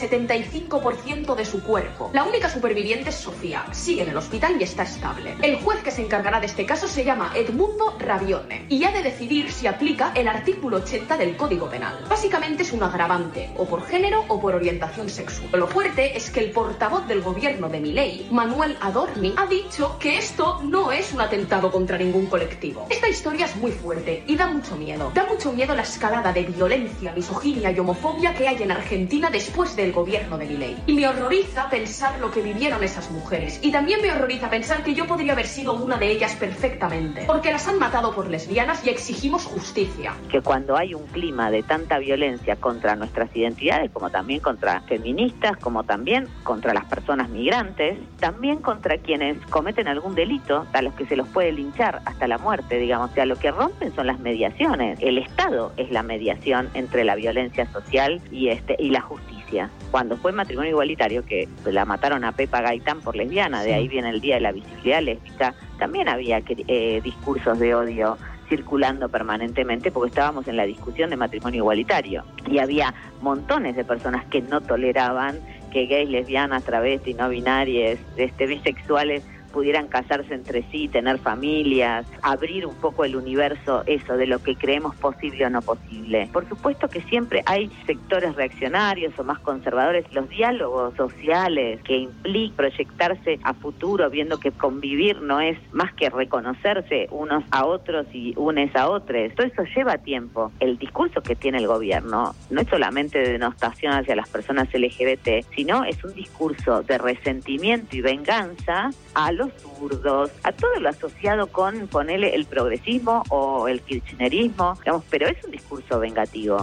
75% de su cuerpo. La única superviviente es Sofía. Sigue en el hospital y está estable. El juez que se encargará de este caso se llama Edmundo Ravione y ha de decidir si aplica el artículo 80 del Código Penal. Básicamente es un agravante, o por género o por orientación sexual. Lo fuerte es que el portavoz del gobierno de Milei, Manuel Adorni, ha dicho que esto no es un atentado contra ningún colectivo. Esta historia es muy fuerte y da mucho miedo. Da mucho miedo la escalada de violencia, misoginia y homofobia que hay en Argentina después del gobierno de Milei. Y me horroriza pensar lo que vivieron esas mujeres. Y también me horroriza pensar que yo podría haber sido una de ellas perfectamente. Porque las han matado por lesbianas y exigimos justicia. Que cuando hay un clima de tanta violencia contra nuestras identidades, como también contra feministas, como también contra las personas migrantes, también contra quienes cometen algún delito, a los que se los puede linchar hasta la muerte, digamos. O sea, lo que rompen son las mediaciones. El Estado es la mediación entre la violencia social y la justicia. Cuando fue matrimonio igualitario, que la mataron a Pepa Gaitán por lesbiana, de ahí viene el Día de la Visibilidad Lésbica, también había discursos de odio circulando permanentemente porque estábamos en la discusión de matrimonio igualitario y había montones de personas que no toleraban que gays, lesbianas, travestis, no binarias, bisexuales pudieran casarse entre sí, tener familias, abrir un poco el universo, eso, de lo que creemos posible o no posible. Por supuesto que siempre hay sectores reaccionarios o más conservadores. Los diálogos sociales que implican proyectarse a futuro, viendo que convivir no es más que reconocerse unos a otros y unes a otros. Todo eso lleva tiempo. El discurso que tiene el gobierno no es solamente de denostación hacia las personas LGBT, sino es un discurso de resentimiento y venganza a los zurdos, a todo lo asociado con, ponele, el progresismo o el kirchnerismo, digamos, pero es un discurso vengativo.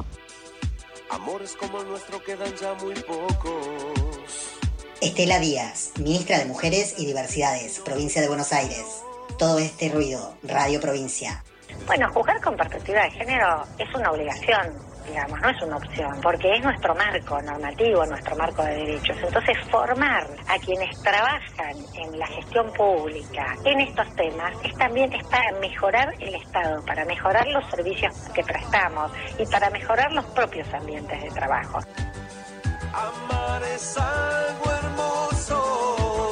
Amores como el nuestro quedan ya muy pocos. Estela Díaz, ministra de Mujeres y Diversidades, Provincia de Buenos Aires. Todo este ruido, Radio Provincia. Bueno, juzgar con perspectiva de género es una obligación, digamos, no es una opción, porque es nuestro marco normativo, nuestro marco de derechos. Entonces, formar a quienes trabajan en la gestión pública en estos temas también es para mejorar el Estado, para mejorar los servicios que prestamos y para mejorar los propios ambientes de trabajo. Amar es algo hermoso.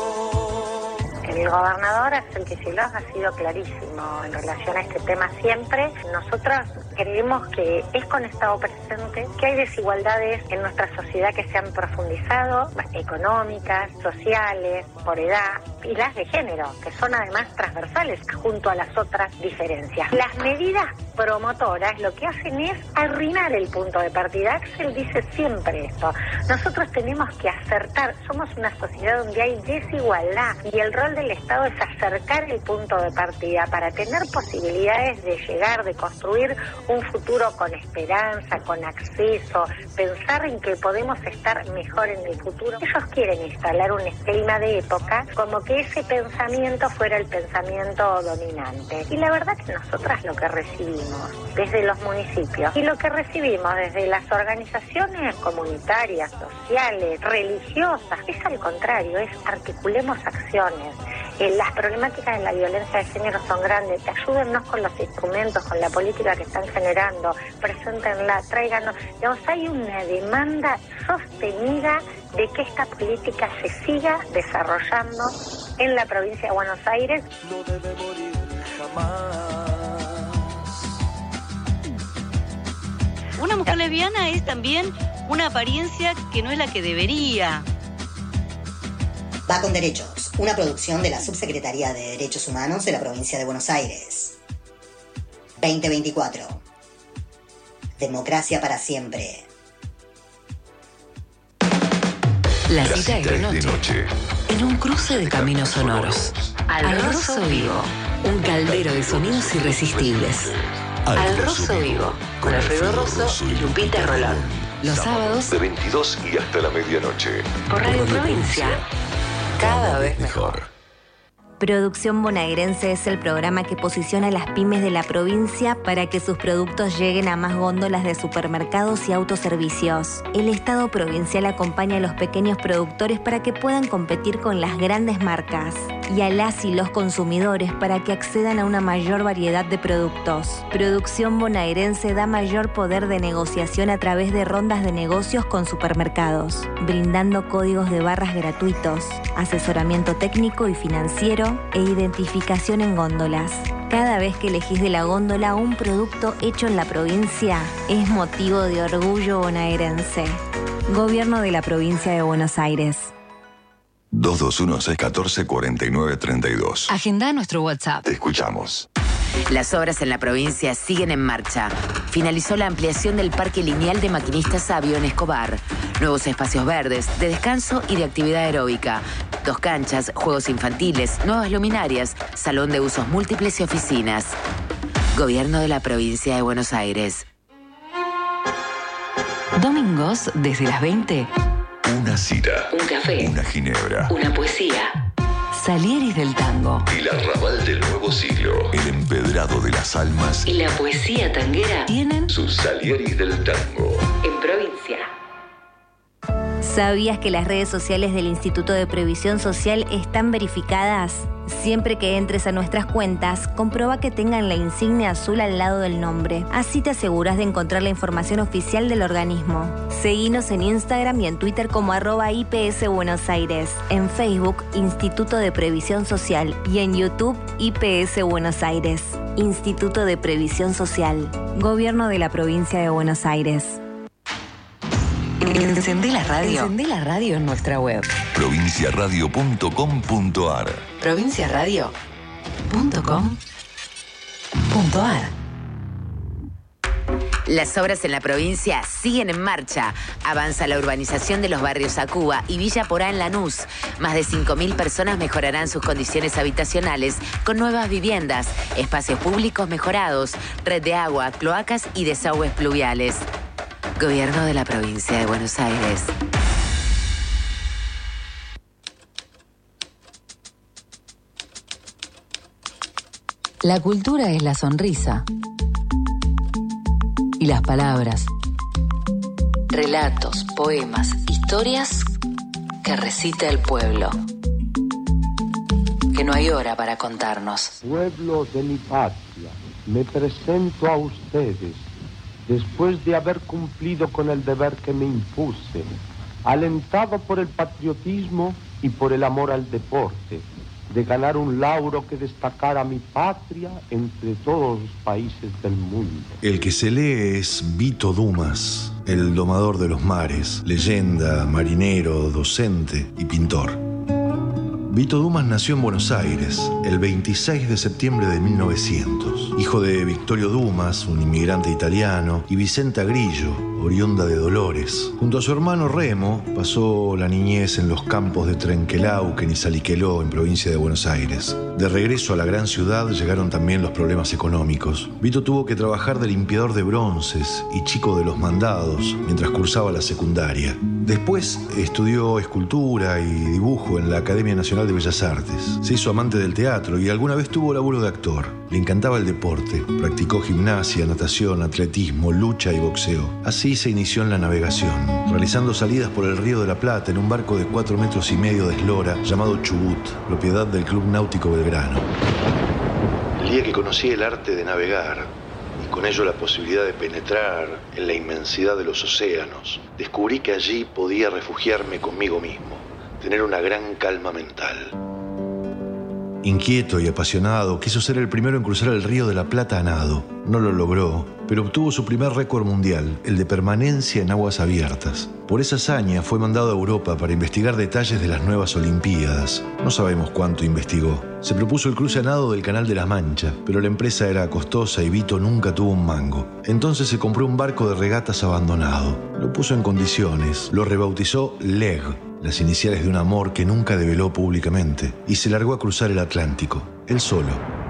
El gobernador Axel Kicillof ha sido clarísimo en relación a este tema siempre. Nosotros creemos que es con Estado presente, que hay desigualdades en nuestra sociedad que se han profundizado, económicas, sociales, por edad, y las de género, que son además transversales junto a las otras diferencias. Las medidas promotoras lo que hacen es arruinar el punto de partida. Axel dice siempre esto. Nosotros tenemos que acertar, somos una sociedad donde hay desigualdad y el rol del Estado es acercar el punto de partida para tener posibilidades de llegar, de construir un futuro con esperanza, con acceso, pensar en que podemos estar mejor en el futuro. Ellos quieren instalar un clima de época como que ese pensamiento fuera el pensamiento dominante. Y la verdad que nosotras lo que recibimos desde los municipios y lo que recibimos desde las organizaciones comunitarias, sociales, religiosas, es al contrario, es articulemos acciones. Las problemáticas de la violencia de género son grandes. Ayúdennos con los instrumentos, con la política que están generando. Preséntenla, tráiganos. Digamos, hay una demanda sostenida de que esta política se siga desarrollando en la provincia de Buenos Aires. No debe morir jamás. Una mujer lesbiana es también una apariencia que no es la que debería. Va con Derechos, una producción de la Subsecretaría de Derechos Humanos de la Provincia de Buenos Aires. 2024. Democracia para siempre. La cita es de noche. En un cruce de caminos sonoros. Al Rosso Vivo. Un caldero de sonidos irresistibles. Al Rosso Vivo. Con Alfredo Rosso y Lupita Rolón. Los sábados de 22 y hasta la medianoche. Por Radio Provincia. Cada vez mejor. Producción Bonaerense es el programa que posiciona a las pymes de la provincia para que sus productos lleguen a más góndolas de supermercados y autoservicios. El Estado provincial acompaña a los pequeños productores para que puedan competir con las grandes marcas y a las y los consumidores para que accedan a una mayor variedad de productos. Producción Bonaerense da mayor poder de negociación a través de rondas de negocios con supermercados, brindando códigos de barras gratuitos, asesoramiento técnico y financiero e identificación en góndolas. Cada vez que elegís de la góndola un producto hecho en la provincia, es motivo de orgullo bonaerense. Gobierno de la Provincia de Buenos Aires. 221-614-4932. Agenda nuestro WhatsApp. Te escuchamos. Las obras en la provincia siguen en marcha. Finalizó la ampliación del Parque Lineal de Maquinista Sabio en Escobar. Nuevos espacios verdes, de descanso y de actividad aeróbica. 2 canchas, juegos infantiles, nuevas luminarias, salón de usos múltiples y oficinas. Gobierno de la Provincia de Buenos Aires. Domingos, desde las 20. Una cita. Un café. Una ginebra. Una poesía. Salieris del tango. El arrabal del nuevo siglo. El empedrado de las almas. Y la poesía tanguera tienen sus Salieris del tango. En provincia. ¿Sabías que las redes sociales del Instituto de Previsión Social están verificadas? Siempre que entres a nuestras cuentas, comprueba que tengan la insignia azul al lado del nombre. Así te aseguras de encontrar la información oficial del organismo. Seguinos en Instagram y en Twitter como @IPS Buenos Aires, en Facebook Instituto de Previsión Social y en YouTube IPS Buenos Aires. Instituto de Previsión Social. Gobierno de la Provincia de Buenos Aires. Encendé la radio. Encendé la radio en nuestra web. Provinciaradio.com.ar. Provinciaradio.com.ar. Las obras en la provincia siguen en marcha. Avanza la urbanización de los barrios Acuba y Villa Porá en Lanús. Más de 5.000 personas mejorarán sus condiciones habitacionales con nuevas viviendas, espacios públicos mejorados, red de agua, cloacas y desagües pluviales. Gobierno de la Provincia de Buenos Aires. La cultura es la sonrisa y las palabras, relatos, poemas, historias que recita el pueblo, que no hay hora para contarnos. Pueblo de mi patria, me presento a ustedes después de haber cumplido con el deber que me impuse, alentado por el patriotismo y por el amor al deporte, de ganar un lauro que destacara a mi patria entre todos los países del mundo. El que se lee es Vito Dumas, el domador de los mares, leyenda, marinero, docente y pintor. Vito Dumas nació en Buenos Aires el 26 de septiembre de 1900, hijo de Victorio Dumas, un inmigrante italiano, y Vicenta Grillo, oriunda de Dolores. Junto a su hermano Remo, pasó la niñez en los campos de Trenquelauquen y Saliqueló, en provincia de Buenos Aires. De regreso a la gran ciudad llegaron también los problemas económicos. Vito tuvo que trabajar de limpiador de bronces y chico de los mandados mientras cursaba la secundaria. Después estudió escultura y dibujo en la Academia Nacional de Bellas Artes. Se hizo amante del teatro y alguna vez tuvo laburo de actor. Le encantaba el deporte. Practicó gimnasia, natación, atletismo, lucha y boxeo. Así se inició en la navegación, realizando salidas por el Río de la Plata en un barco de 4,5 metros de eslora llamado Chubut, propiedad del Club Náutico Belgrano. El día que conocí el arte de navegar y con ello la posibilidad de penetrar en la inmensidad de los océanos, descubrí que allí podía refugiarme conmigo mismo, tener una gran calma mental. Inquieto y apasionado, quiso ser el primero en cruzar el Río de la Plata a nado. No lo logró, pero obtuvo su primer récord mundial, el de permanencia en aguas abiertas. Por esa hazaña fue mandado a Europa para investigar detalles de las nuevas Olimpiadas. No sabemos cuánto investigó. Se propuso el cruce a nado del Canal de la Mancha, pero la empresa era costosa y Vito nunca tuvo un mango. Entonces se compró un barco de regatas abandonado. Lo puso en condiciones, lo rebautizó Leg, las iniciales de un amor que nunca develó públicamente, y se largó a cruzar el Atlántico, él solo.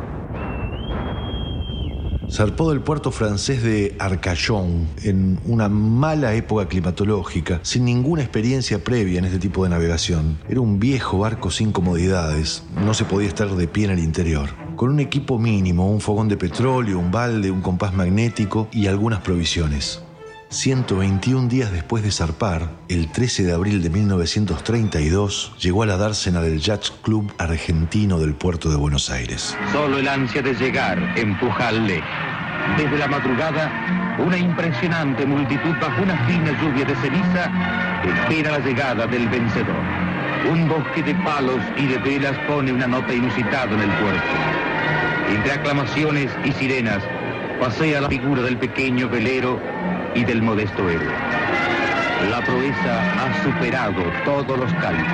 Zarpó del puerto francés de Arcachon en una mala época climatológica, sin ninguna experiencia previa en este tipo de navegación. Era un viejo barco sin comodidades, no se podía estar de pie en el interior. Con un equipo mínimo, un fogón de petróleo, un balde, un compás magnético y algunas provisiones. 121 días después de zarpar, el 13 de abril de 1932, llegó a la dársena del Yacht Club argentino del puerto de Buenos Aires. Solo el ansia de llegar empuja al Lek. Desde la madrugada, una impresionante multitud bajo una fina lluvia de ceniza espera la llegada del vencedor. Un bosque de palos y de velas pone una nota inusitada en el puerto. Entre aclamaciones y sirenas, pasea la figura del pequeño velero y del modesto héroe. La proeza ha superado todos los cálculos.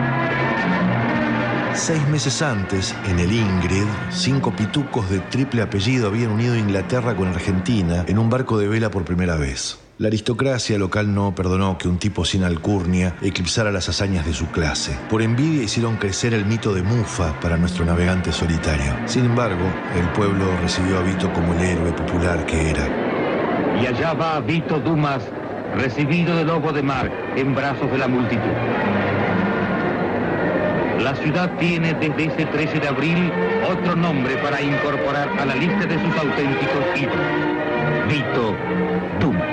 6 meses antes, en el Ingrid, 5 pitucos de triple apellido habían unido Inglaterra con Argentina en un barco de vela por primera vez. La aristocracia local no perdonó que un tipo sin alcurnia eclipsara las hazañas de su clase. Por envidia hicieron crecer el mito de Mufa para nuestro navegante solitario. Sin embargo, el pueblo recibió a Vito como el héroe popular que era. Y allá va Vito Dumas, recibido de Lobo de Mar en brazos de la multitud. La ciudad tiene desde ese 13 de abril otro nombre para incorporar a la lista de sus auténticos ídolos: Vito Dumas.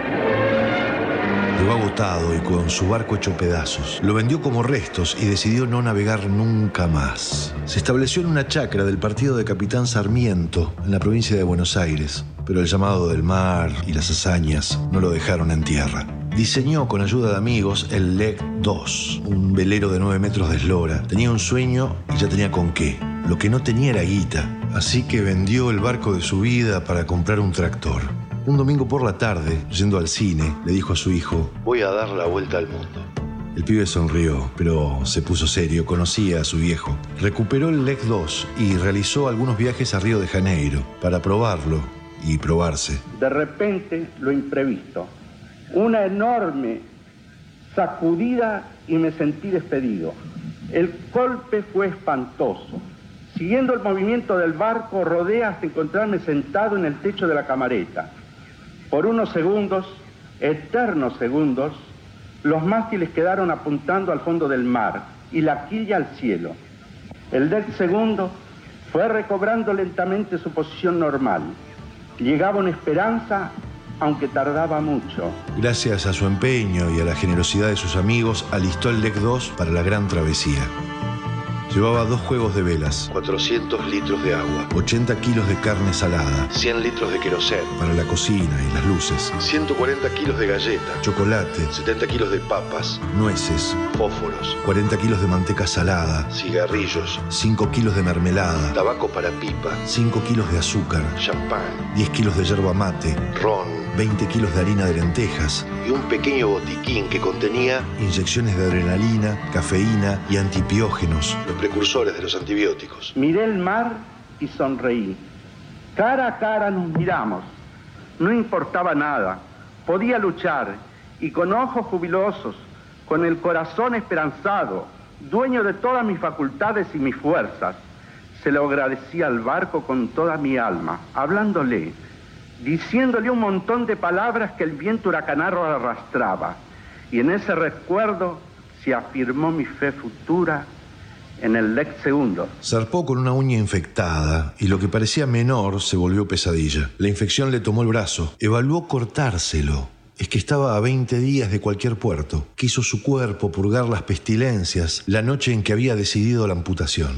Llegó agotado y con su barco hecho pedazos. Lo vendió como restos y decidió no navegar nunca más. Se estableció en una chacra del partido de Capitán Sarmiento, en la provincia de Buenos Aires, pero el llamado del mar y las hazañas no lo dejaron en tierra. Diseñó con ayuda de amigos el Lek 2, un velero de 9 metros de eslora. Tenía un sueño y ya tenía con qué. Lo que no tenía era guita, así que vendió el barco de su vida para comprar un tractor. Un domingo por la tarde, yendo al cine, le dijo a su hijo: voy a dar la vuelta al mundo. El pibe sonrió, pero se puso serio, conocía a su viejo. Recuperó el Lek 2 y realizó algunos viajes a Río de Janeiro para probarlo y probarse. De repente, lo imprevisto. Una enorme sacudida y me sentí despedido. El golpe fue espantoso. Siguiendo el movimiento del barco, rodé hasta encontrarme sentado en el techo de la camareta. Por unos segundos, eternos segundos, los mástiles quedaron apuntando al fondo del mar y la quilla al cielo. El Lek segundo fue recobrando lentamente su posición normal. Llegaba una esperanza, aunque tardaba mucho. Gracias a su empeño y a la generosidad de sus amigos, alistó el Lek 2 para la gran travesía. Llevaba 2 juegos de velas, 400 litros de agua, 80 kilos de carne salada, 100 litros de queroseno para la cocina y las luces, 140 kilos de galleta, chocolate, 70 kilos de papas, nueces, fósforos, 40 kilos de manteca salada, cigarrillos, 5 kilos de mermelada, tabaco para pipa, 5 kilos de azúcar, champán, 10 kilos de yerba mate, ron, 20 kilos de harina de lentejas y un pequeño botiquín que contenía inyecciones de adrenalina, cafeína y antipiógenos, los precursores de los antibióticos. Miré el mar y sonreí. Cara a cara nos miramos. No importaba nada. Podía luchar y con ojos jubilosos, con el corazón esperanzado, dueño de todas mis facultades y mis fuerzas, se lo agradecía al barco con toda mi alma, hablándole, diciéndole un montón de palabras que el viento huracanado arrastraba. Y en ese recuerdo se afirmó mi fe futura en el Lek segundo. Zarpó con una uña infectada y lo que parecía menor se volvió pesadilla. La infección le tomó el brazo. Evaluó cortárselo. Es que estaba a 20 días de cualquier puerto. Quiso su cuerpo purgar las pestilencias la noche en que había decidido la amputación.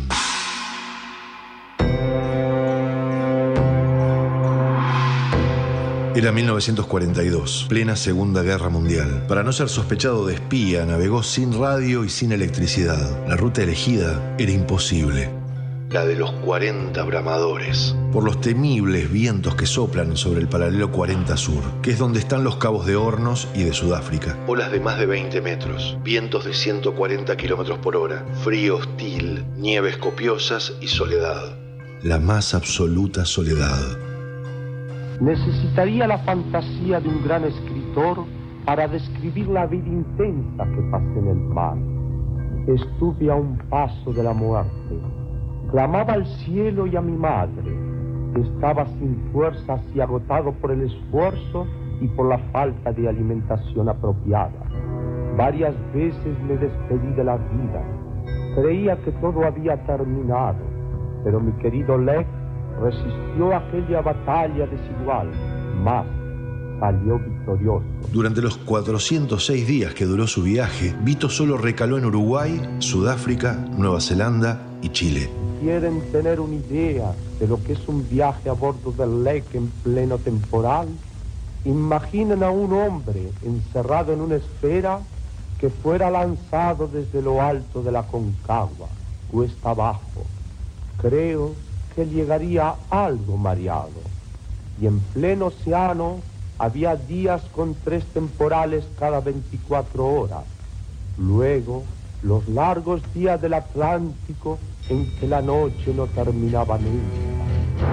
Era 1942, plena Segunda Guerra Mundial. Para no ser sospechado de espía, navegó sin radio y sin electricidad. La ruta elegida era imposible. La de los 40 bramadores. Por los temibles vientos que soplan sobre el paralelo 40 Sur, que es donde están los cabos de Hornos y de Sudáfrica. Olas de más de 20 metros, vientos de 140 kilómetros por hora, frío hostil, nieves copiosas y soledad. La más absoluta soledad. Necesitaría la fantasía de un gran escritor para describir la vida intensa que pasé en el mar. Estuve a un paso de la muerte. Clamaba al cielo y a mi madre. Estaba sin fuerzas y agotado por el esfuerzo y por la falta de alimentación apropiada. Varias veces me despedí de la vida. Creía que todo había terminado, pero mi querido Lech resistió aquella batalla desigual, mas salió victorioso. Durante los 406 días que duró su viaje, Vito solo recaló en Uruguay, Sudáfrica, Nueva Zelanda y Chile. ¿Quieren tener una idea de lo que es un viaje a bordo del Lech en pleno temporal? Imaginen a un hombre encerrado en una esfera que fuera lanzado desde lo alto de la Concagua, cuesta abajo. Creo que llegaría algo mareado. Y en pleno océano había días con 3 temporales cada 24 horas. Luego, los largos días del Atlántico en que la noche no terminaba nunca.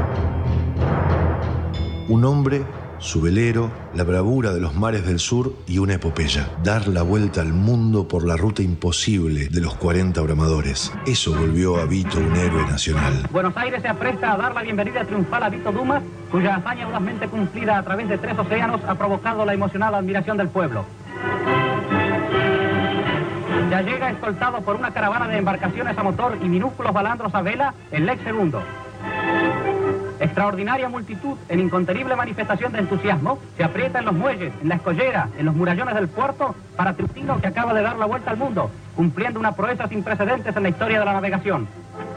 Un hombre, su velero, la bravura de los mares del sur y una epopeya. Dar la vuelta al mundo por la ruta imposible de los 40 bramadores. Eso volvió a Vito un héroe nacional. Buenos Aires se apresta a dar la bienvenida triunfal a Vito Dumas, cuya hazaña audazmente cumplida a través de 3 océanos ha provocado la emocionada admiración del pueblo. Ya llega escoltado por una caravana de embarcaciones a motor y minúsculos balandros a vela el Lech II. Extraordinaria multitud, en incontenible manifestación de entusiasmo, se aprieta en los muelles, en la escollera, en los murallones del puerto, para Tristino, que acaba de dar la vuelta al mundo, cumpliendo una proeza sin precedentes en la historia de la navegación.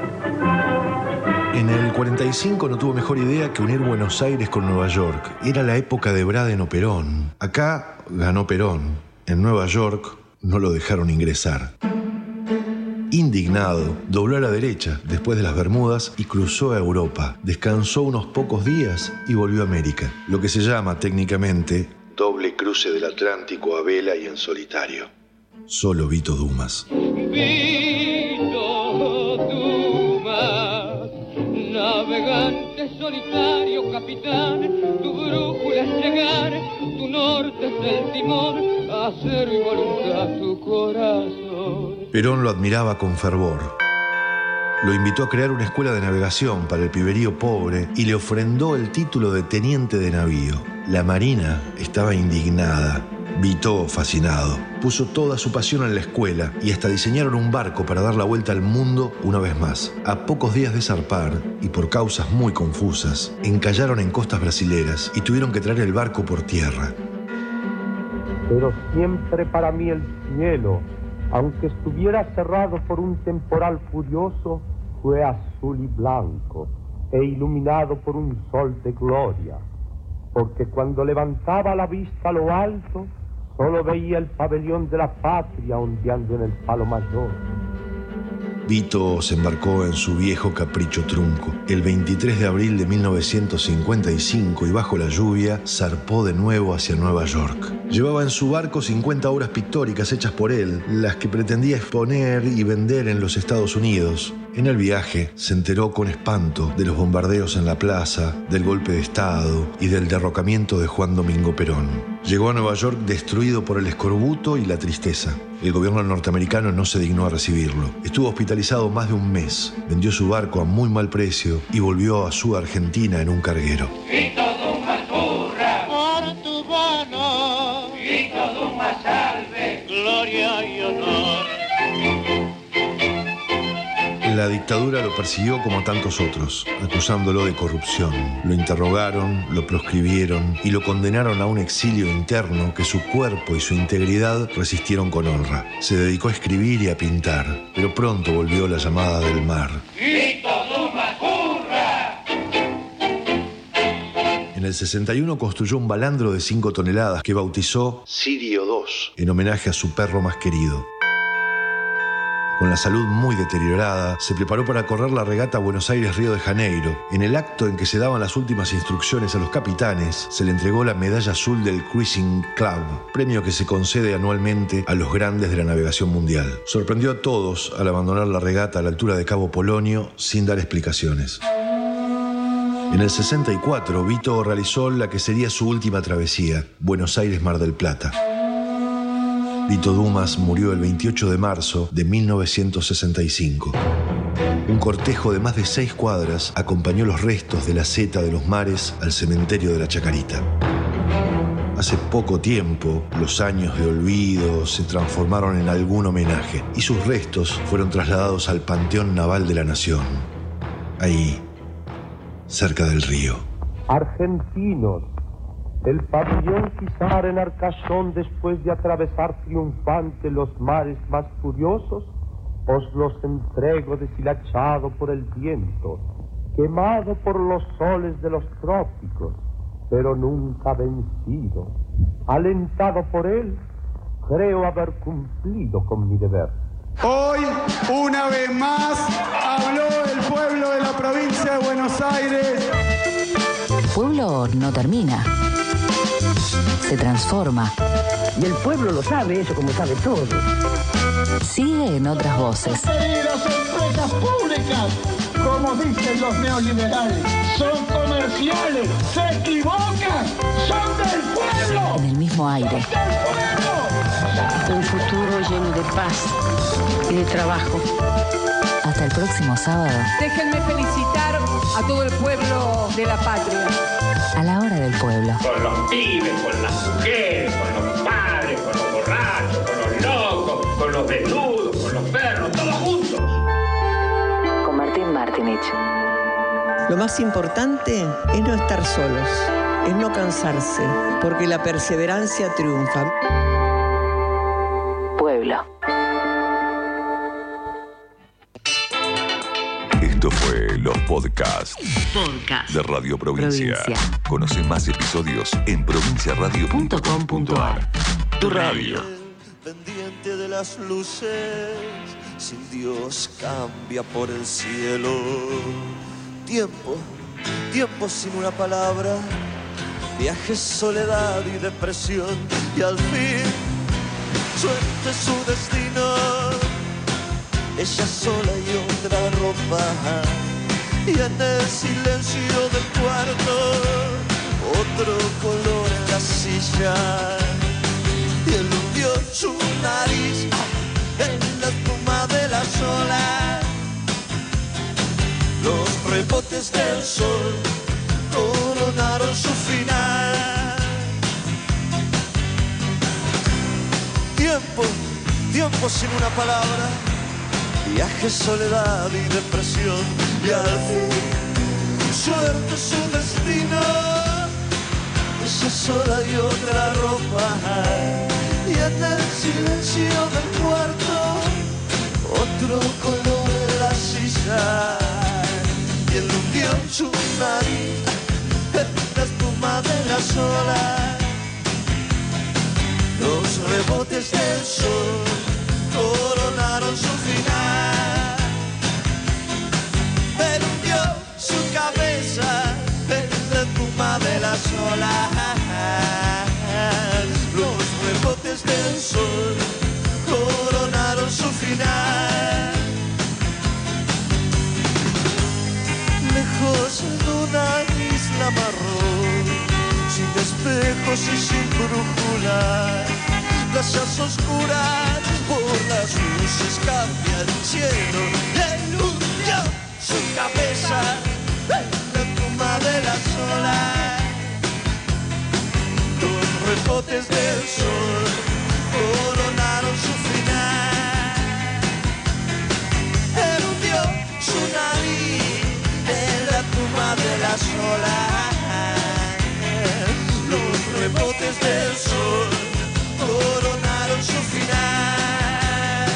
En el 45 no tuvo mejor idea que unir Buenos Aires con Nueva York. Era la época de Braden o Perón. Acá ganó Perón. En Nueva York no lo dejaron ingresar. Indignado, dobló a la derecha después de las Bermudas y cruzó a Europa. Descansó unos pocos días y volvió a América. Lo que se llama técnicamente doble cruce del Atlántico a vela y en solitario. Solo Vito Dumas. Vito Dumas, navegante solitario, capitán, tu brújula es llegar, tu norte es el timón, hacer y voluntad tu corazón. Perón lo admiraba con fervor. Lo invitó a crear una escuela de navegación para el piberío pobre y le ofrendó el título de teniente de navío. La marina estaba indignada. Vito, fascinado, puso toda su pasión en la escuela y hasta diseñaron un barco para dar la vuelta al mundo una vez más. A pocos días de zarpar, y por causas muy confusas, encallaron en costas brasileras y tuvieron que traer el barco por tierra. Pero siempre para mí el cielo, aunque estuviera cerrado por un temporal furioso, fue azul y blanco e iluminado por un sol de gloria, porque cuando levantaba la vista a lo alto, solo veía el pabellón de la patria ondeando en el palo mayor. Vito se embarcó en su viejo capricho trunco. El 23 de abril de 1955 y bajo la lluvia, zarpó de nuevo hacia Nueva York. Llevaba en su barco 50 obras pictóricas hechas por él, las que pretendía exponer y vender en los Estados Unidos. En el viaje se enteró con espanto de los bombardeos en la plaza, del golpe de Estado y del derrocamiento de Juan Domingo Perón. Llegó a Nueva York destruido por el escorbuto y la tristeza. El gobierno norteamericano no se dignó a recibirlo. Estuvo hospitalizado más de un mes, vendió su barco a muy mal precio y volvió a su Argentina en un carguero. Vito Dumas hurra, Artubano, Vito Dumas salve, gloria y honor. La dictadura lo persiguió como a tantos otros, acusándolo de corrupción. Lo interrogaron, lo proscribieron y lo condenaron a un exilio interno que su cuerpo y su integridad resistieron con honra. Se dedicó a escribir y a pintar, pero pronto volvió la llamada del mar. ¡Vito Dumas, hurra! En el 61 construyó un balandro de 5 toneladas que bautizó Sirio II, en homenaje a su perro más querido. Con la salud muy deteriorada, se preparó para correr la regata Buenos Aires-Río de Janeiro. En el acto en que se daban las últimas instrucciones a los capitanes, se le entregó la medalla azul del Cruising Club, premio que se concede anualmente a los grandes de la navegación mundial. Sorprendió a todos al abandonar la regata a la altura de Cabo Polonio sin dar explicaciones. En el 64, Vito realizó la que sería su última travesía, Buenos Aires-Mar del Plata. Vito Dumas murió el 28 de marzo de 1965. Un cortejo de más de 6 cuadras acompañó los restos de la Zeta de los Mares al cementerio de la Chacarita. Hace poco tiempo, los años de olvido se transformaron en algún homenaje y sus restos fueron trasladados al Panteón Naval de la Nación, ahí, cerca del río. Argentinos, el pabellón Quizar en Arcachón, después de atravesar triunfante los mares más furiosos, os los entrego deshilachado por el viento, quemado por los soles de los trópicos, pero nunca vencido. Alentado por él, creo haber cumplido con mi deber. Hoy, una vez más, habló el pueblo de la provincia de Buenos Aires. El pueblo no termina, se transforma. Y el pueblo lo sabe, eso como sabe todo. Sigue en otras voces. Queridas empresas públicas, como dicen los neoliberales, son comerciales, se equivocan, son del pueblo. En el mismo aire. Un futuro lleno de paz y de trabajo. Hasta el próximo sábado. Déjenme felicitar a todo el pueblo de la patria. A la hora del pueblo. Con los pibes, con las mujeres, con los padres, con los borrachos, con los locos, con los desnudos, con los perros, todos juntos. Con Martín Martinich. Lo más importante es no estar solos, es no cansarse, porque la perseverancia triunfa. Pueblo. Esto fue los podcasts de Radio Provincia. Conoce más episodios en provinciaradio.com.ar. Tu radio. Pendiente de las luces, sin Dios cambia por el cielo. Tiempo sin una palabra, viajes, soledad y depresión. Y al fin, suerte su destino. Ella sola y otra ropa, y en el silencio del cuarto otro color en la silla, y él hundió su nariz en la espuma de las olas. Los rebotes del sol coronaron su final. Tiempo sin una palabra, viaje, soledad y depresión. Y al fin, suerte su destino. Ella sola y otra ropa, y en el silencio del cuarto otro color en la silla. Y él hundió su nariz en la espuma de las olas. Los rebotes del sol coronaron su final. Él hundió su cabeza en la espuma de las olas. Los rebotes del sol coronaron su final. Lejos de una isla marrón, sin espejos y sin brújula, playas oscuras, por las luces cambia el cielo. Él hundió su cabeza en la espuma de las olas. Los rebotes del sol coronaron su final. Él hundió su nariz en la espuma de las olas. Los rebotes del sol coronaron su final.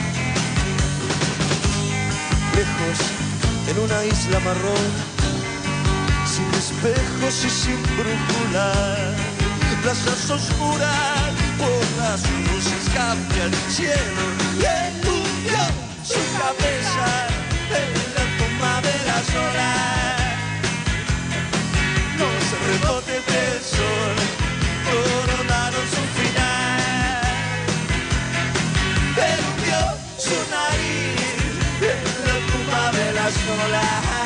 Lejos, en una isla marrón, sin espejos y sin brújula, playas oscuras, por las luces cambia el cielo. Y él hundió su cabeza en la espuma de las olas. Los rebotes del sol coronaron su final. Él hundió su nariz en la espuma de las olas.